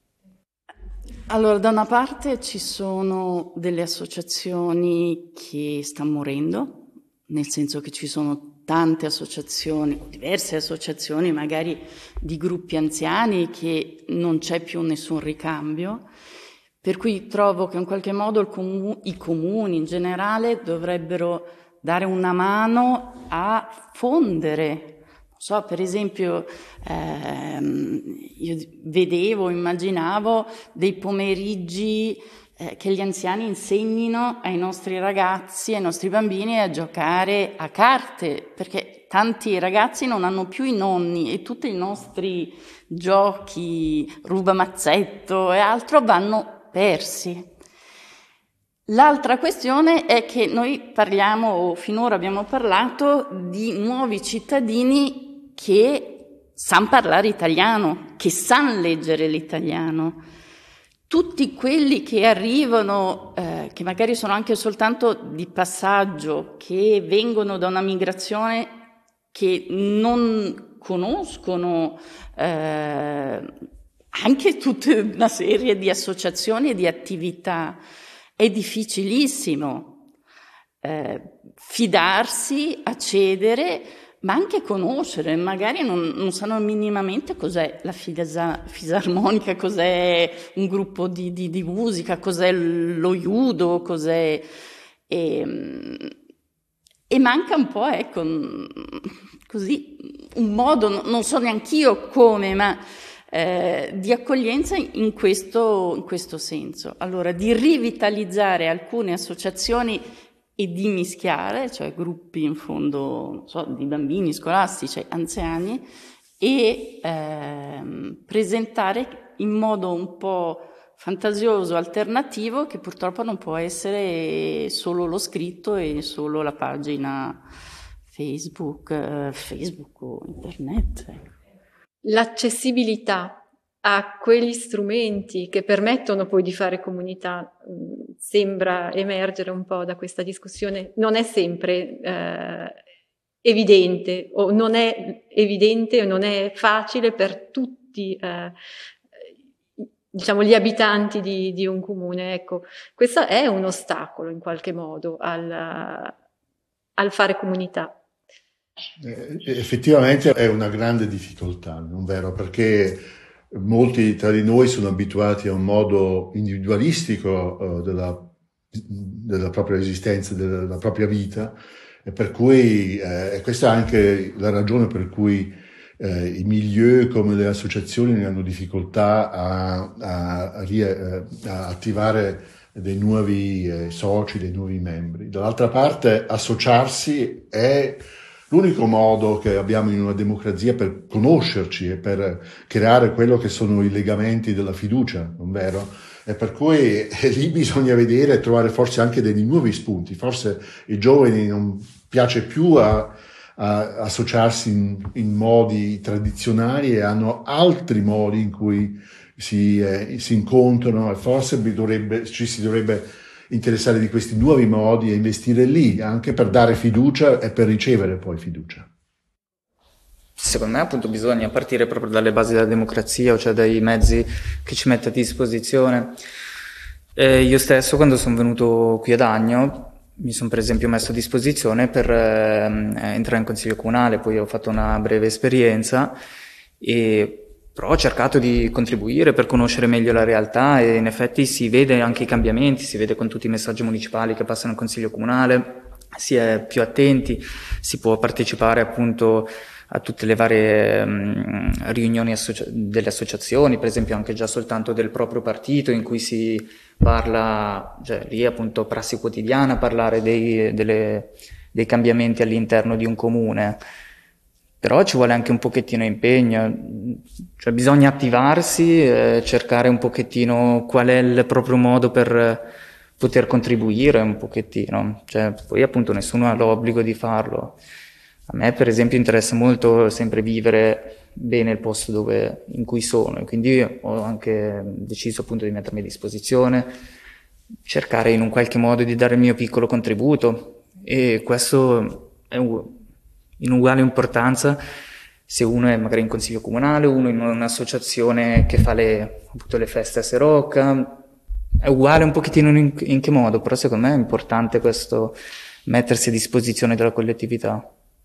Allora, da una parte ci sono delle associazioni che stanno morendo, nel senso che ci sono tante associazioni, diverse associazioni magari di gruppi anziani che non c'è più nessun ricambio. Per cui trovo che in qualche modo il comu- i comuni in generale dovrebbero dare una mano a fondere. Non so, per esempio, ehm, io vedevo, immaginavo dei pomeriggi eh, che gli anziani insegnino ai nostri ragazzi, ai nostri bambini a giocare a carte, perché tanti ragazzi non hanno più i nonni e tutti i nostri giochi, rubamazzetto e altro vanno persi. L'altra questione è che noi parliamo, o finora abbiamo parlato, di nuovi cittadini che sanno parlare italiano, che sanno leggere l'italiano. Tutti quelli che arrivano, eh, che magari sono anche soltanto di passaggio, che vengono da una migrazione che non conoscono, eh, anche tutta una serie di associazioni e di attività. È difficilissimo eh, fidarsi, accedere, ma anche conoscere. Magari non, non sanno minimamente cos'è la fisa, fisarmonica, cos'è un gruppo di, di, di musica, cos'è lo judo, cos'è... E, e manca un po', ecco, così, un modo, non so neanch'io come, ma... Eh, di accoglienza in questo, in questo senso. Allora, di rivitalizzare alcune associazioni e di mischiare, cioè gruppi in fondo, non so, di bambini scolastici, anziani, e ehm, presentare in modo un po' fantasioso, alternativo, che purtroppo non può essere solo lo scritto e solo la pagina Facebook, eh, Facebook o internet. L'accessibilità a quegli strumenti che permettono poi di fare comunità mh, sembra emergere un po' da questa discussione, non è sempre eh, evidente o non è evidente o non è facile per tutti eh, diciamo gli abitanti di, di un comune. Ecco, questo è un ostacolo in qualche modo al, al fare comunità. Eh, effettivamente è una grande difficoltà, non vero? Perché molti tra di noi sono abituati a un modo individualistico uh, della, della propria esistenza, della propria vita, e per cui eh, questa è anche la ragione per cui eh, i milieu come le associazioni ne hanno difficoltà a, a, a, a attivare dei nuovi eh, soci, dei nuovi membri. Dall'altra parte, associarsi è l'unico modo che abbiamo in una democrazia per conoscerci e per creare quello che sono i legamenti della fiducia, non vero? E per cui eh, lì bisogna vedere e trovare forse anche dei nuovi spunti. Forse ai giovani non piace più a, a associarsi in, in modi tradizionali e hanno altri modi in cui si, eh, si incontrano, e forse dovrebbe, ci si dovrebbe interessare di questi nuovi modi e investire lì, anche per dare fiducia e per ricevere poi fiducia. Secondo me appunto bisogna partire proprio dalle basi della democrazia, cioè dai mezzi che ci mette a disposizione. Eh, io stesso, quando sono venuto qui ad Agno, mi sono per esempio messo a disposizione per eh, entrare in consiglio comunale, poi ho fatto una breve esperienza, e però ho cercato di contribuire per conoscere meglio la realtà, e in effetti si vede anche i cambiamenti, si vede con tutti i messaggi municipali che passano al consiglio comunale, si è più attenti, si può partecipare appunto a tutte le varie um, riunioni associa- delle associazioni, per esempio anche già soltanto del proprio partito, in cui si parla, cioè lì appunto prassi quotidiana, parlare dei, delle, dei cambiamenti all'interno di un comune. Però ci vuole anche un pochettino impegno, cioè bisogna attivarsi, eh, cercare un pochettino qual è il proprio modo per poter contribuire un pochettino, cioè poi appunto nessuno ha l'obbligo di farlo. A me per esempio interessa molto sempre vivere bene il posto dove, in cui sono, e quindi ho anche deciso appunto di mettermi a disposizione, cercare in un qualche modo di dare il mio piccolo contributo, e questo è in uguale importanza se uno è magari in consiglio comunale, uno in un'associazione che fa le, appunto, le feste a Serocca, è uguale un pochettino in, in che modo, però secondo me è importante questo mettersi a disposizione della collettività.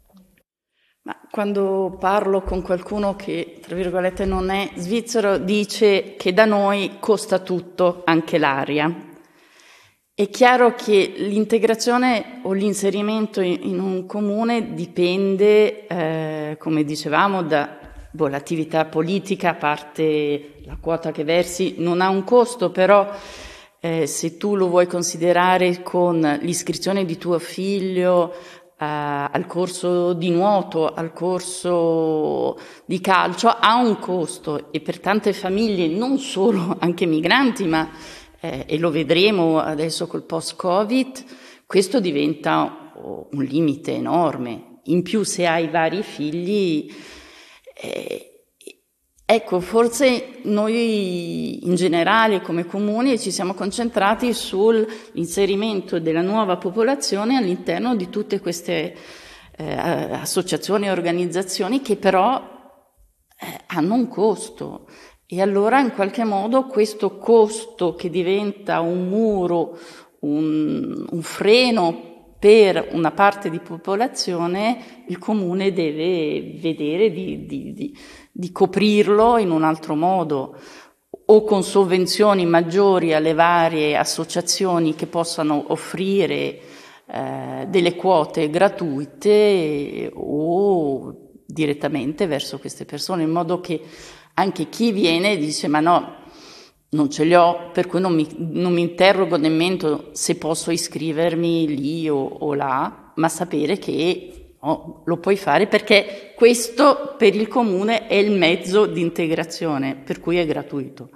Ma quando parlo con qualcuno che, tra virgolette, non è svizzero, dice che da noi costa tutto, anche l'aria. È chiaro che l'integrazione o l'inserimento in un comune dipende, eh, come dicevamo, da boh, l'attività politica, a parte la quota che versi, non ha un costo, però eh, se tu lo vuoi considerare con l'iscrizione di tuo figlio Uh, al corso di nuoto, al corso di calcio, ha un costo, e per tante famiglie, non solo anche migranti, ma eh, e lo vedremo adesso col post-Covid, questo diventa un limite enorme. In più, se hai vari figli, eh, ecco, forse noi in generale come comuni ci siamo concentrati sull'inserimento della nuova popolazione all'interno di tutte queste eh, associazioni e organizzazioni che però eh, hanno un costo, e allora in qualche modo questo costo, che diventa un muro, un, un freno per una parte di popolazione, il comune deve vedere di, di, di di coprirlo in un altro modo, o con sovvenzioni maggiori alle varie associazioni che possano offrire eh, delle quote gratuite, o direttamente verso queste persone, in modo che anche chi viene dice ma no, non ce li ho, per cui non mi, non mi interrogo nemmeno se posso iscrivermi lì o, o là, ma sapere che no, lo puoi fare perché questo per il comune è il mezzo di integrazione, per cui è gratuito.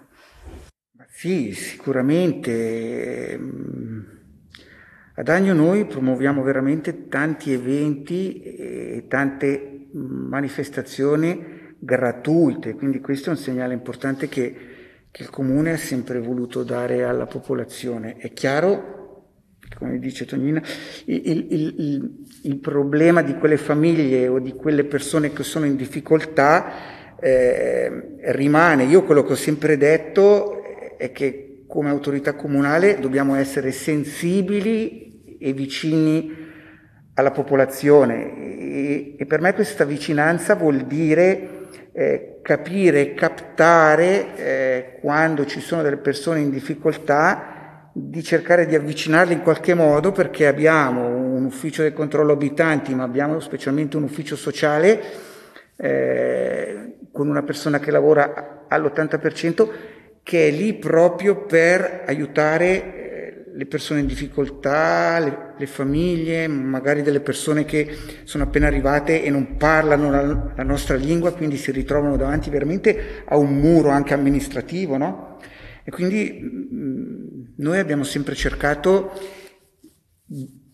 Sì, sicuramente. Ad Agno noi promuoviamo veramente tanti eventi e tante manifestazioni gratuite, quindi questo è un segnale importante che, che il comune ha sempre voluto dare alla popolazione. È chiaro, come dice Tonina, il, il, il, il problema di quelle famiglie o di quelle persone che sono in difficoltà eh, rimane. Io quello che ho sempre detto è che come autorità comunale dobbiamo essere sensibili e vicini alla popolazione, e, e per me questa vicinanza vuol dire eh, capire, captare eh, quando ci sono delle persone in difficoltà, di cercare di avvicinarli in qualche modo, perché abbiamo un ufficio del controllo abitanti, ma abbiamo specialmente un ufficio sociale eh, con una persona che lavora all'ottanta per cento, che è lì proprio per aiutare eh, le persone in difficoltà, le, le famiglie, magari delle persone che sono appena arrivate e non parlano la, la nostra lingua, quindi si ritrovano davanti veramente a un muro anche amministrativo, no? E quindi mh, noi abbiamo sempre cercato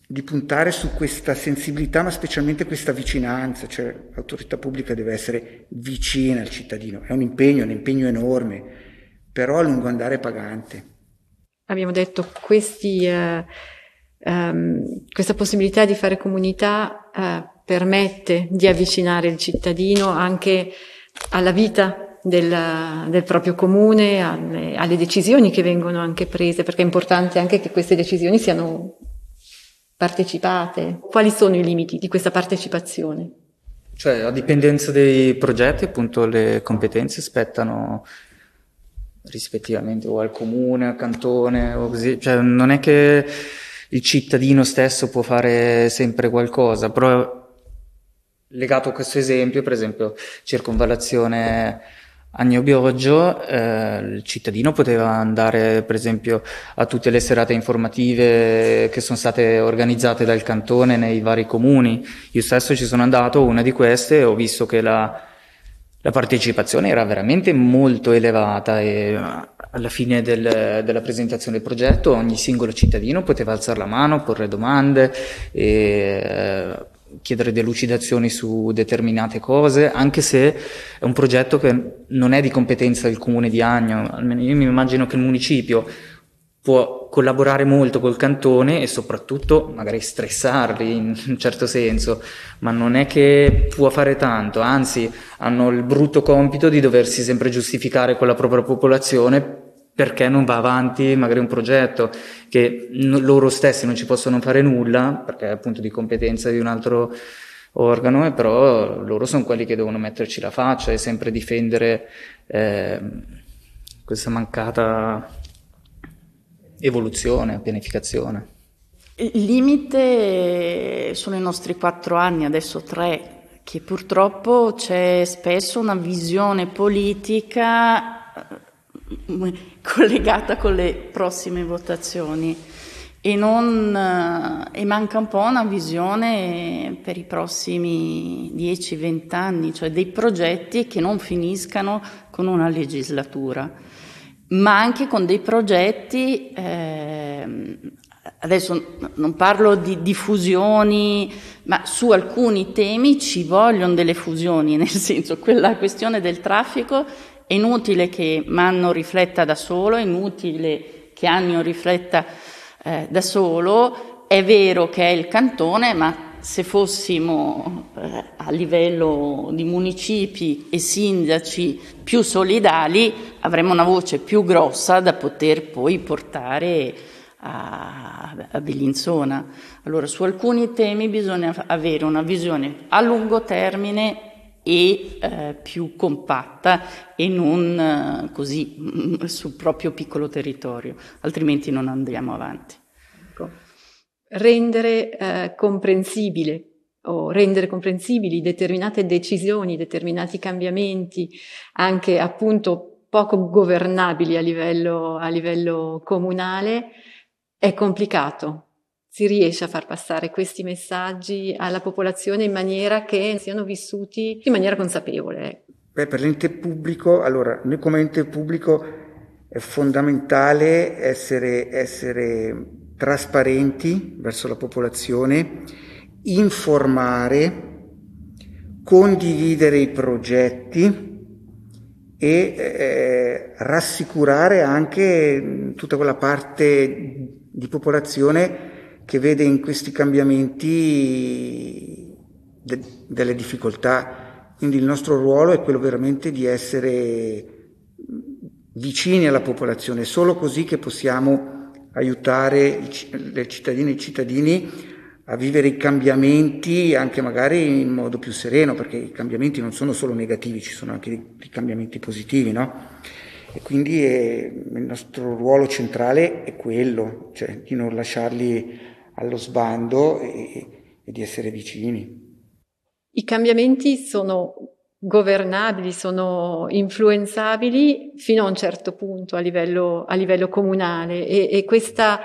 di puntare su questa sensibilità, ma specialmente questa vicinanza, cioè l'autorità pubblica deve essere vicina al cittadino. È un impegno, un impegno enorme, però a lungo andare pagante. Abbiamo detto questi, eh, ehm, questa possibilità di fare comunità eh, permette di avvicinare il cittadino anche alla vita del, del proprio comune, alle, alle decisioni che vengono anche prese, perché è importante anche che queste decisioni siano partecipate. Quali sono i limiti di questa partecipazione? Cioè, a dipendenza dei progetti, appunto, le competenze spettano rispettivamente o al comune, al cantone, o così. Cioè, non è che il cittadino stesso può fare sempre qualcosa, però legato a questo esempio, per esempio, circonvallazione Agno-Bioggio, eh, il cittadino poteva andare, per esempio, a tutte le serate informative che sono state organizzate dal cantone nei vari comuni. Io stesso ci sono andato a una di queste e ho visto che la, la partecipazione era veramente molto elevata e alla fine del, della presentazione del progetto ogni singolo cittadino poteva alzare la mano, porre domande e eh, chiedere delucidazioni su determinate cose, anche se è un progetto che non è di competenza del comune di Agno. Almeno io mi immagino che il municipio può collaborare molto col cantone e soprattutto magari stressarli in un certo senso, ma non è che può fare tanto, anzi hanno il brutto compito di doversi sempre giustificare con la propria popolazione perché non va avanti magari un progetto che n- loro stessi non ci possono fare nulla, perché è appunto di competenza di un altro organo, e però loro sono quelli che devono metterci la faccia e sempre difendere eh, questa mancata evoluzione, pianificazione. Il limite sono i nostri quattro anni, adesso tre, che purtroppo c'è spesso una visione politica collegata con le prossime votazioni e, non, e manca un po' una visione per i prossimi dieci venti anni, cioè dei progetti che non finiscano con una legislatura, ma anche con dei progetti, eh, adesso non parlo di, di fusioni, ma su alcuni temi ci vogliono delle fusioni, nel senso quella questione del traffico è inutile che Manno rifletta da solo, è inutile che Agno rifletta eh, da solo, è vero che è il cantone, ma se fossimo eh, a livello di municipi e sindaci più solidali avremmo una voce più grossa da poter poi portare a, a Bellinzona. Allora su alcuni temi bisogna avere una visione a lungo termine e eh, più compatta e non eh, così mh, sul proprio piccolo territorio, altrimenti non andiamo avanti. Ecco. Rendere eh, comprensibile o rendere comprensibili determinate decisioni, determinati cambiamenti, anche appunto poco governabili a livello, a livello comunale, è complicato. Si riesce a far passare questi messaggi alla popolazione in maniera che siano vissuti in maniera consapevole. Beh, per l'ente pubblico, allora, noi come ente pubblico è fondamentale essere, essere trasparenti verso la popolazione, informare, condividere i progetti e eh, rassicurare anche tutta quella parte di popolazione che vede in questi cambiamenti de- delle difficoltà. Quindi il nostro ruolo è quello veramente di essere vicini alla popolazione, solo così che possiamo aiutare le cittadine e i cittadini a vivere i cambiamenti anche magari in modo più sereno, perché i cambiamenti non sono solo negativi, ci sono anche dei cambiamenti positivi, no? E quindi è, il nostro ruolo centrale è quello, cioè di non lasciarli allo sbando e, e di essere vicini. I cambiamenti sono governabili, sono influenzabili fino a un certo punto a livello, a livello comunale e, e questa,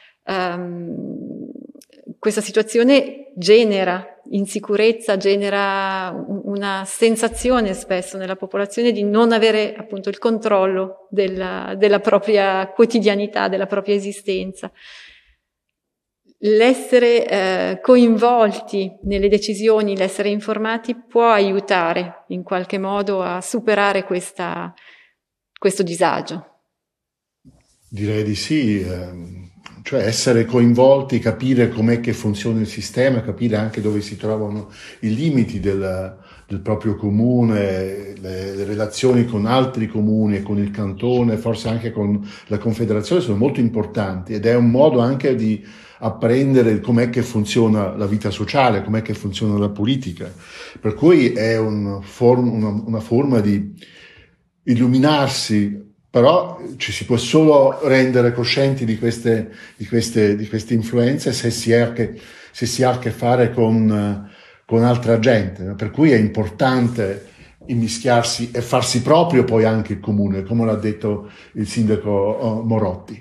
um, questa situazione genera insicurezza, genera una sensazione spesso nella popolazione di non avere appunto il controllo della, della propria quotidianità, della propria esistenza. l'essere eh, coinvolti nelle decisioni, l'essere informati può aiutare in qualche modo a superare questa, questo disagio. Direi di sì, ehm, cioè essere coinvolti, capire com'è che funziona il sistema, capire anche dove si trovano i limiti del, del proprio comune, le, le relazioni con altri comuni, con il cantone, forse anche con la confederazione sono molto importanti, ed è un modo anche di apprendere com'è che funziona la vita sociale, com'è che funziona la politica, per cui è un form, una, una forma di illuminarsi. Però ci si può solo rendere coscienti di queste, di queste, di queste influenze se si, ha che, se si ha a che fare con, con altra gente, per cui è importante immischiarsi e farsi proprio poi anche il comune, come l'ha detto il sindaco Morotti.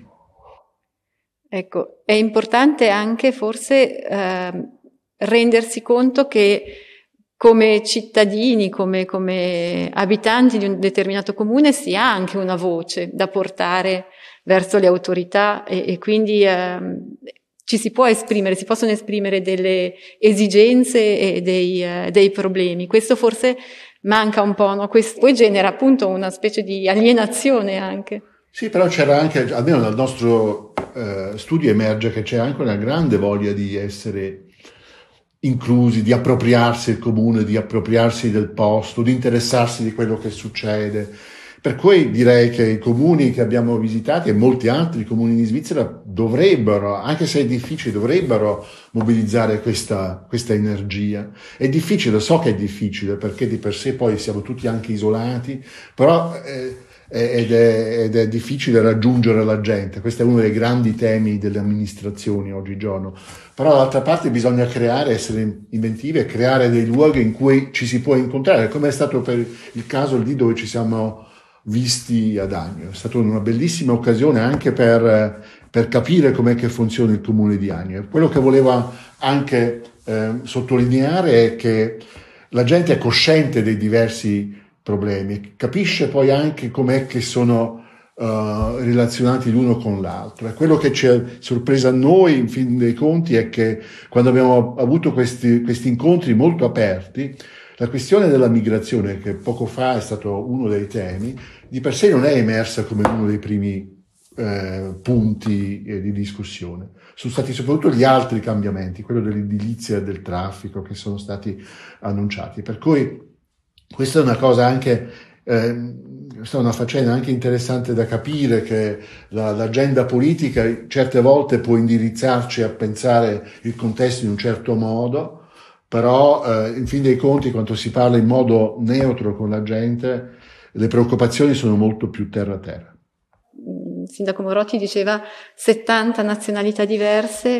Ecco, è importante anche forse eh, rendersi conto che come cittadini, come, come abitanti di un determinato comune si ha anche una voce da portare verso le autorità e, e quindi eh, ci si può esprimere, si possono esprimere delle esigenze e dei, eh, dei problemi. Questo forse manca un po', no? Questo poi genera appunto una specie di alienazione anche. Sì, però c'era anche, almeno dal nostro eh, studio emerge che c'è anche una grande voglia di essere inclusi, di appropriarsi del comune, di appropriarsi del posto, di interessarsi di quello che succede. Per cui direi che i comuni che abbiamo visitato e molti altri comuni in Svizzera dovrebbero, anche se è difficile, dovrebbero mobilizzare questa, questa energia. È difficile, so che è difficile, perché di per sé poi siamo tutti anche isolati, però eh, ed è, ed è difficile raggiungere la gente. Questo è uno dei grandi temi delle amministrazioni oggigiorno. Però dall'altra parte bisogna creare, essere inventivi e creare dei luoghi in cui ci si può incontrare, come è stato per il caso lì dove ci siamo visti ad Agno. È stata una bellissima occasione anche per, per capire com'è che funziona il comune di Agno. Quello che volevo anche eh, sottolineare è che la gente è cosciente dei diversi problemi, capisce poi anche com'è che sono uh, relazionati l'uno con l'altro. E quello che ci è sorpreso a noi, in fin dei conti, è che quando abbiamo avuto questi, questi incontri molto aperti, la questione della migrazione, che poco fa è stato uno dei temi, di per sé non è emersa come uno dei primi eh, punti eh, di discussione. Sono stati soprattutto gli altri cambiamenti, quello dell'edilizia e del traffico, che sono stati annunciati. Per cui questa è una cosa anche, eh, questa è una faccenda anche interessante da capire, che la, l'agenda politica certe volte può indirizzarci a pensare il contesto in un certo modo, però eh, in fin dei conti quando si parla in modo neutro con la gente le preoccupazioni sono molto più terra a terra. Il sindaco Morotti diceva settanta nazionalità diverse,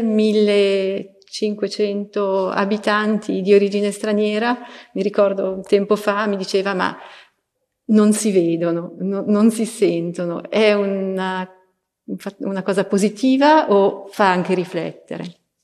millecinquecento abitanti di origine straniera. Mi ricordo tempo fa mi diceva ma non si vedono, no, non si sentono. È una, una cosa positiva o fa anche riflettere?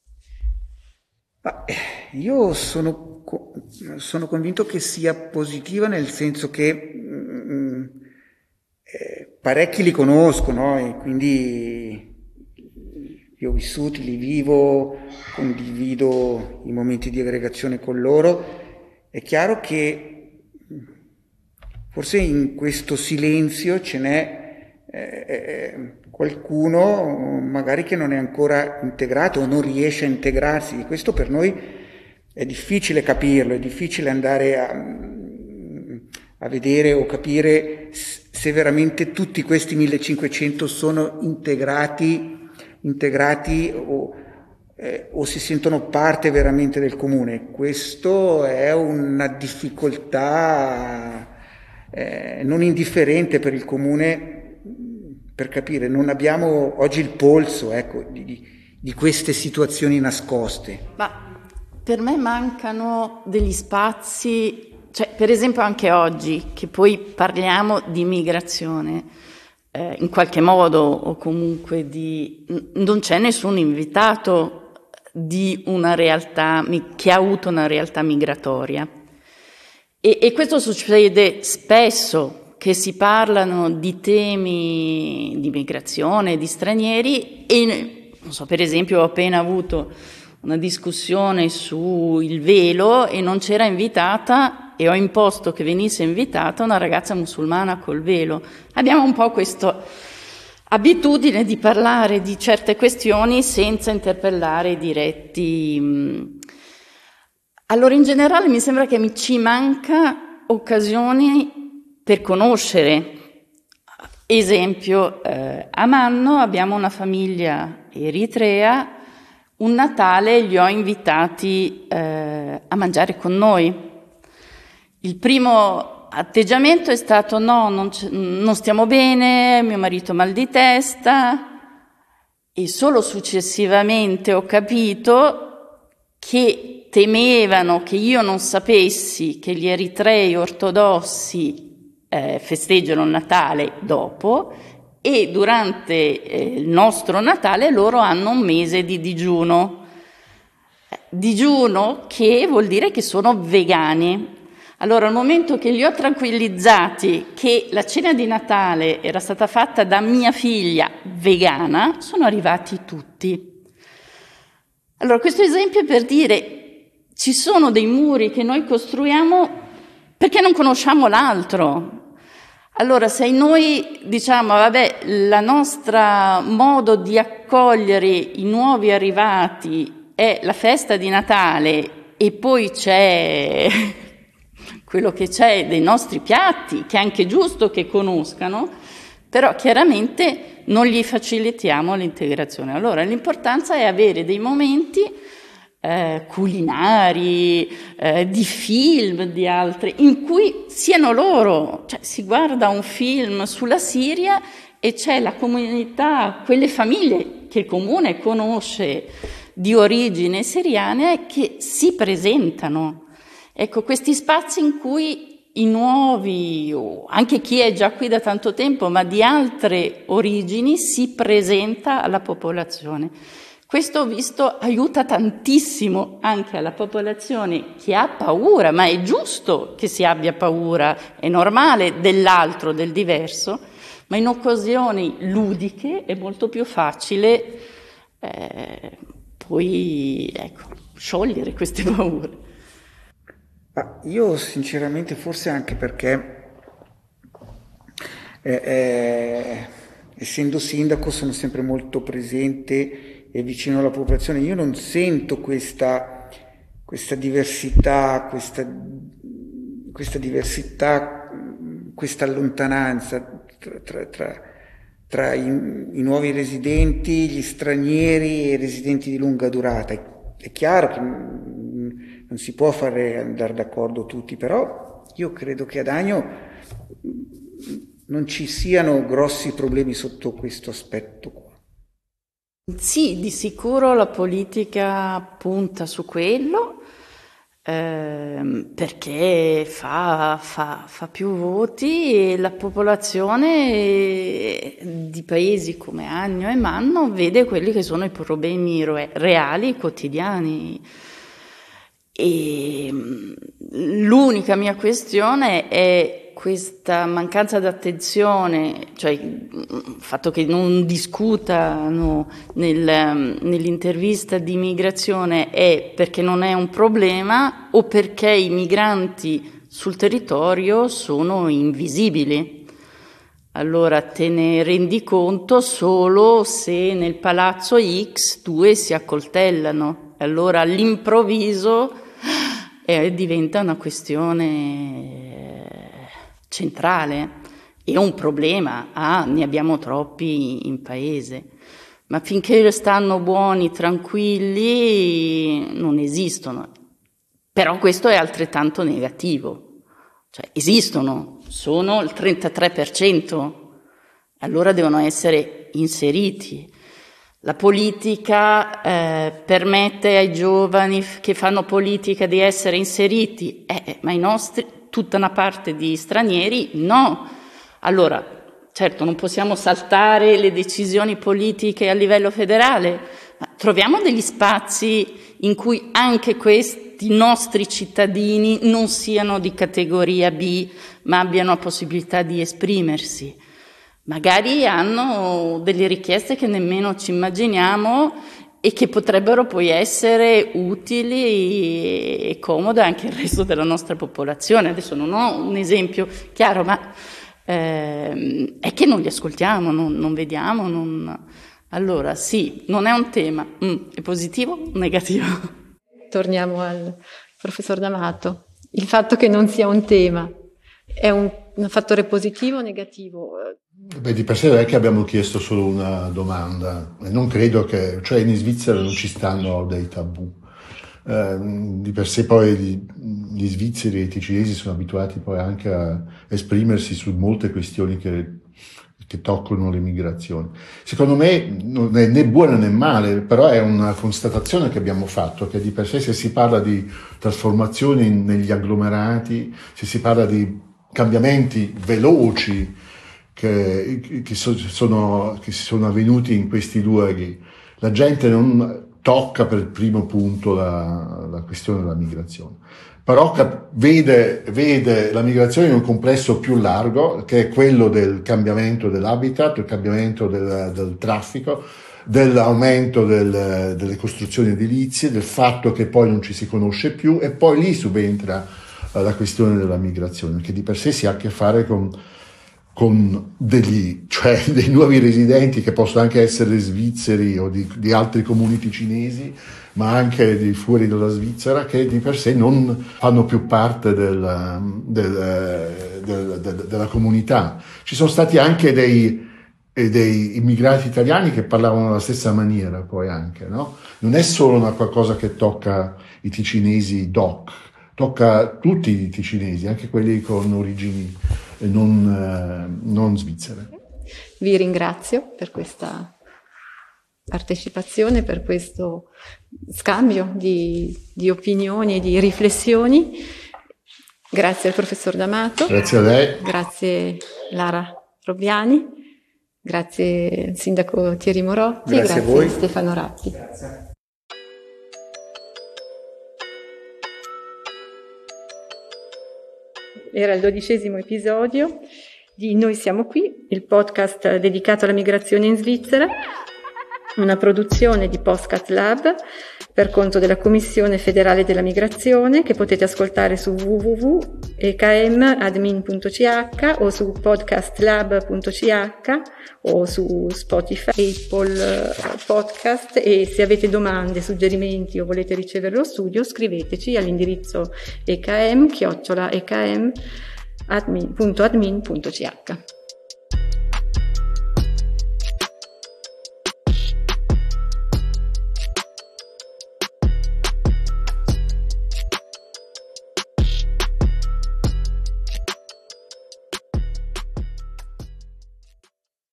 Ma io sono, sono convinto che sia positiva, nel senso che mh, eh, parecchi li conosco, no? E quindi li ho vissuti, li vivo, condivido i momenti di aggregazione con loro. È chiaro che forse in questo silenzio ce n'è eh, qualcuno magari che non è ancora integrato o non riesce a integrarsi. Di questo per noi è difficile capirlo, è difficile andare a, a vedere o capire se veramente tutti questi millecinquecento sono integrati, integrati o, eh, o si sentono parte veramente del comune. Questo è una difficoltà eh, non indifferente per il comune, per capire. Non abbiamo oggi il polso, ecco, di, di queste situazioni nascoste. Ma per me mancano degli spazi. Cioè, per esempio anche oggi, che poi parliamo di migrazione, eh, in qualche modo, o comunque di... non c'è nessun invitato di una realtà, che ha avuto una realtà migratoria. E, e questo succede spesso, che si parlano di temi di migrazione, di stranieri, e non so, per esempio ho appena avuto una discussione sul velo e non c'era invitata e ho imposto che venisse invitata una ragazza musulmana col velo. Abbiamo un po' questa abitudine di parlare di certe questioni senza interpellare i diretti. Allora, in generale mi sembra che mi ci manca occasioni per conoscere. Esempio, eh, a Manno abbiamo una famiglia eritrea, un Natale li ho invitati eh, a mangiare con noi. Il primo atteggiamento è stato no, non, non stiamo bene, mio marito ha mal di testa, e solo successivamente ho capito che temevano che io non sapessi che gli eritrei ortodossi Eh, festeggiano il Natale dopo e durante eh, il nostro Natale loro hanno un mese di digiuno. Digiuno che vuol dire che sono vegani. Allora, al momento che li ho tranquillizzati che la cena di Natale era stata fatta da mia figlia vegana, sono arrivati tutti. Allora, questo esempio è per dire ci sono dei muri che noi costruiamo perché non conosciamo l'altro. Allora, se noi diciamo, vabbè, la nostra modo di accogliere i nuovi arrivati è la festa di Natale e poi c'è quello che c'è dei nostri piatti, che è anche giusto che conoscano, però chiaramente non gli facilitiamo l'integrazione. Allora, l'importanza è avere dei momenti Eh, culinari, eh, di film, di altri, in cui siano loro, cioè si guarda un film sulla Siria e c'è la comunità, quelle famiglie che il comune conosce di origine siriane che si presentano. Ecco, questi spazi in cui i nuovi, o anche chi è già qui da tanto tempo, ma di altre origini, si presenta alla popolazione. Questo, ho visto, aiuta tantissimo anche alla popolazione che ha paura, ma è giusto che si abbia paura, è normale, dell'altro, del diverso, ma in occasioni ludiche è molto più facile eh, poi ecco, sciogliere queste paure. Ma io sinceramente, forse anche perché eh, eh, essendo sindaco sono sempre molto presente e vicino alla popolazione, io non sento questa, questa diversità, questa, questa diversità, questa lontananza tra, tra, tra, tra i, i nuovi residenti, gli stranieri e i residenti di lunga durata. È chiaro che non si può fare andare d'accordo tutti, però io credo che ad Agno non ci siano grossi problemi sotto questo aspetto qua. Sì, di sicuro la politica punta su quello eh, perché fa, fa, fa più voti e la popolazione di paesi come Agno e Manno vede quelli che sono i problemi reali, quotidiani. E l'unica mia questione è questa mancanza d'attenzione, cioè il fatto che non discutano nel, nell'intervista di immigrazione è perché non è un problema o perché i migranti sul territorio sono invisibili. Allora te ne rendi conto solo se nel palazzo X due si accoltellano. Allora all'improvviso eh, diventa una questione centrale e un problema. Ah, ne abbiamo troppi in paese. Ma finché stanno buoni, tranquilli, non esistono. Però questo è altrettanto negativo. Cioè, esistono, sono il trentatré per cento. Allora devono essere inseriti. La politica eh, permette ai giovani che fanno politica di essere inseriti, eh, ma i nostri, tutta una parte di stranieri, no. Allora, certo, non possiamo saltare le decisioni politiche a livello federale, ma troviamo degli spazi in cui anche questi nostri cittadini non siano di categoria B, ma abbiano la possibilità di esprimersi. magari hanno delle richieste che nemmeno ci immaginiamo e che potrebbero poi essere utili e comode anche al resto della nostra popolazione. Adesso non ho un esempio chiaro, ma ehm, è che non li ascoltiamo, non, non vediamo. Non... Allora sì, non è un tema. Mm, è positivo o negativo? Torniamo al professor D'Amato. Il fatto che non sia un tema è un, un fattore positivo o negativo? Beh, di per sé non è che abbiamo chiesto solo una domanda, e non credo che, cioè in Svizzera non ci stanno dei tabù. Eh, di per sé poi gli, gli svizzeri e i ticinesi sono abituati poi anche a esprimersi su molte questioni che, che toccano le migrazioni. Secondo me non è né buona né male, però è una constatazione che abbiamo fatto, che di per sé se si parla di trasformazioni negli agglomerati, se si parla di cambiamenti veloci che, che, so, sono, che sono avvenuti in questi luoghi, la gente non tocca per il primo punto la, la questione della migrazione, però cap- vede, vede la migrazione in un complesso più largo, che è quello del cambiamento dell'habitat, del cambiamento del, del traffico, dell'aumento del, delle costruzioni edilizie, del fatto che poi non ci si conosce più, e poi lì subentra uh, la questione della migrazione, che di per sé si ha a che fare con con degli, cioè dei nuovi residenti che possono anche essere svizzeri o di, di altri comuni ticinesi, ma anche di fuori dalla Svizzera, che di per sé non fanno più parte del, del, del, del, della comunità. Ci sono stati anche dei, dei immigrati italiani che parlavano la stessa maniera, poi anche, no? Non è solo una qualcosa che tocca i ticinesi doc, tocca tutti i ticinesi, anche quelli con origini non, eh, non svizzere. Vi ringrazio per questa partecipazione, per questo scambio di, di opinioni e di riflessioni. Grazie al professor D'Amato. Grazie a lei. Grazie Lara Robbiani. Grazie al sindaco Thierry Morotti. Grazie, grazie a voi. Stefano Ratti. Grazie. Era il dodicesimo episodio di Noi siamo qui, il podcast dedicato alla migrazione in Svizzera, una produzione di Postcat Lab per conto della Commissione federale della migrazione, che potete ascoltare su w w w punto e k m admin punto c h o su podcastlab punto c h o su Spotify, Apple Podcast, e se avete domande, suggerimenti o volete ricevere lo studio, scriveteci all'indirizzo ekm chiocciola ekm punto admin punto c h.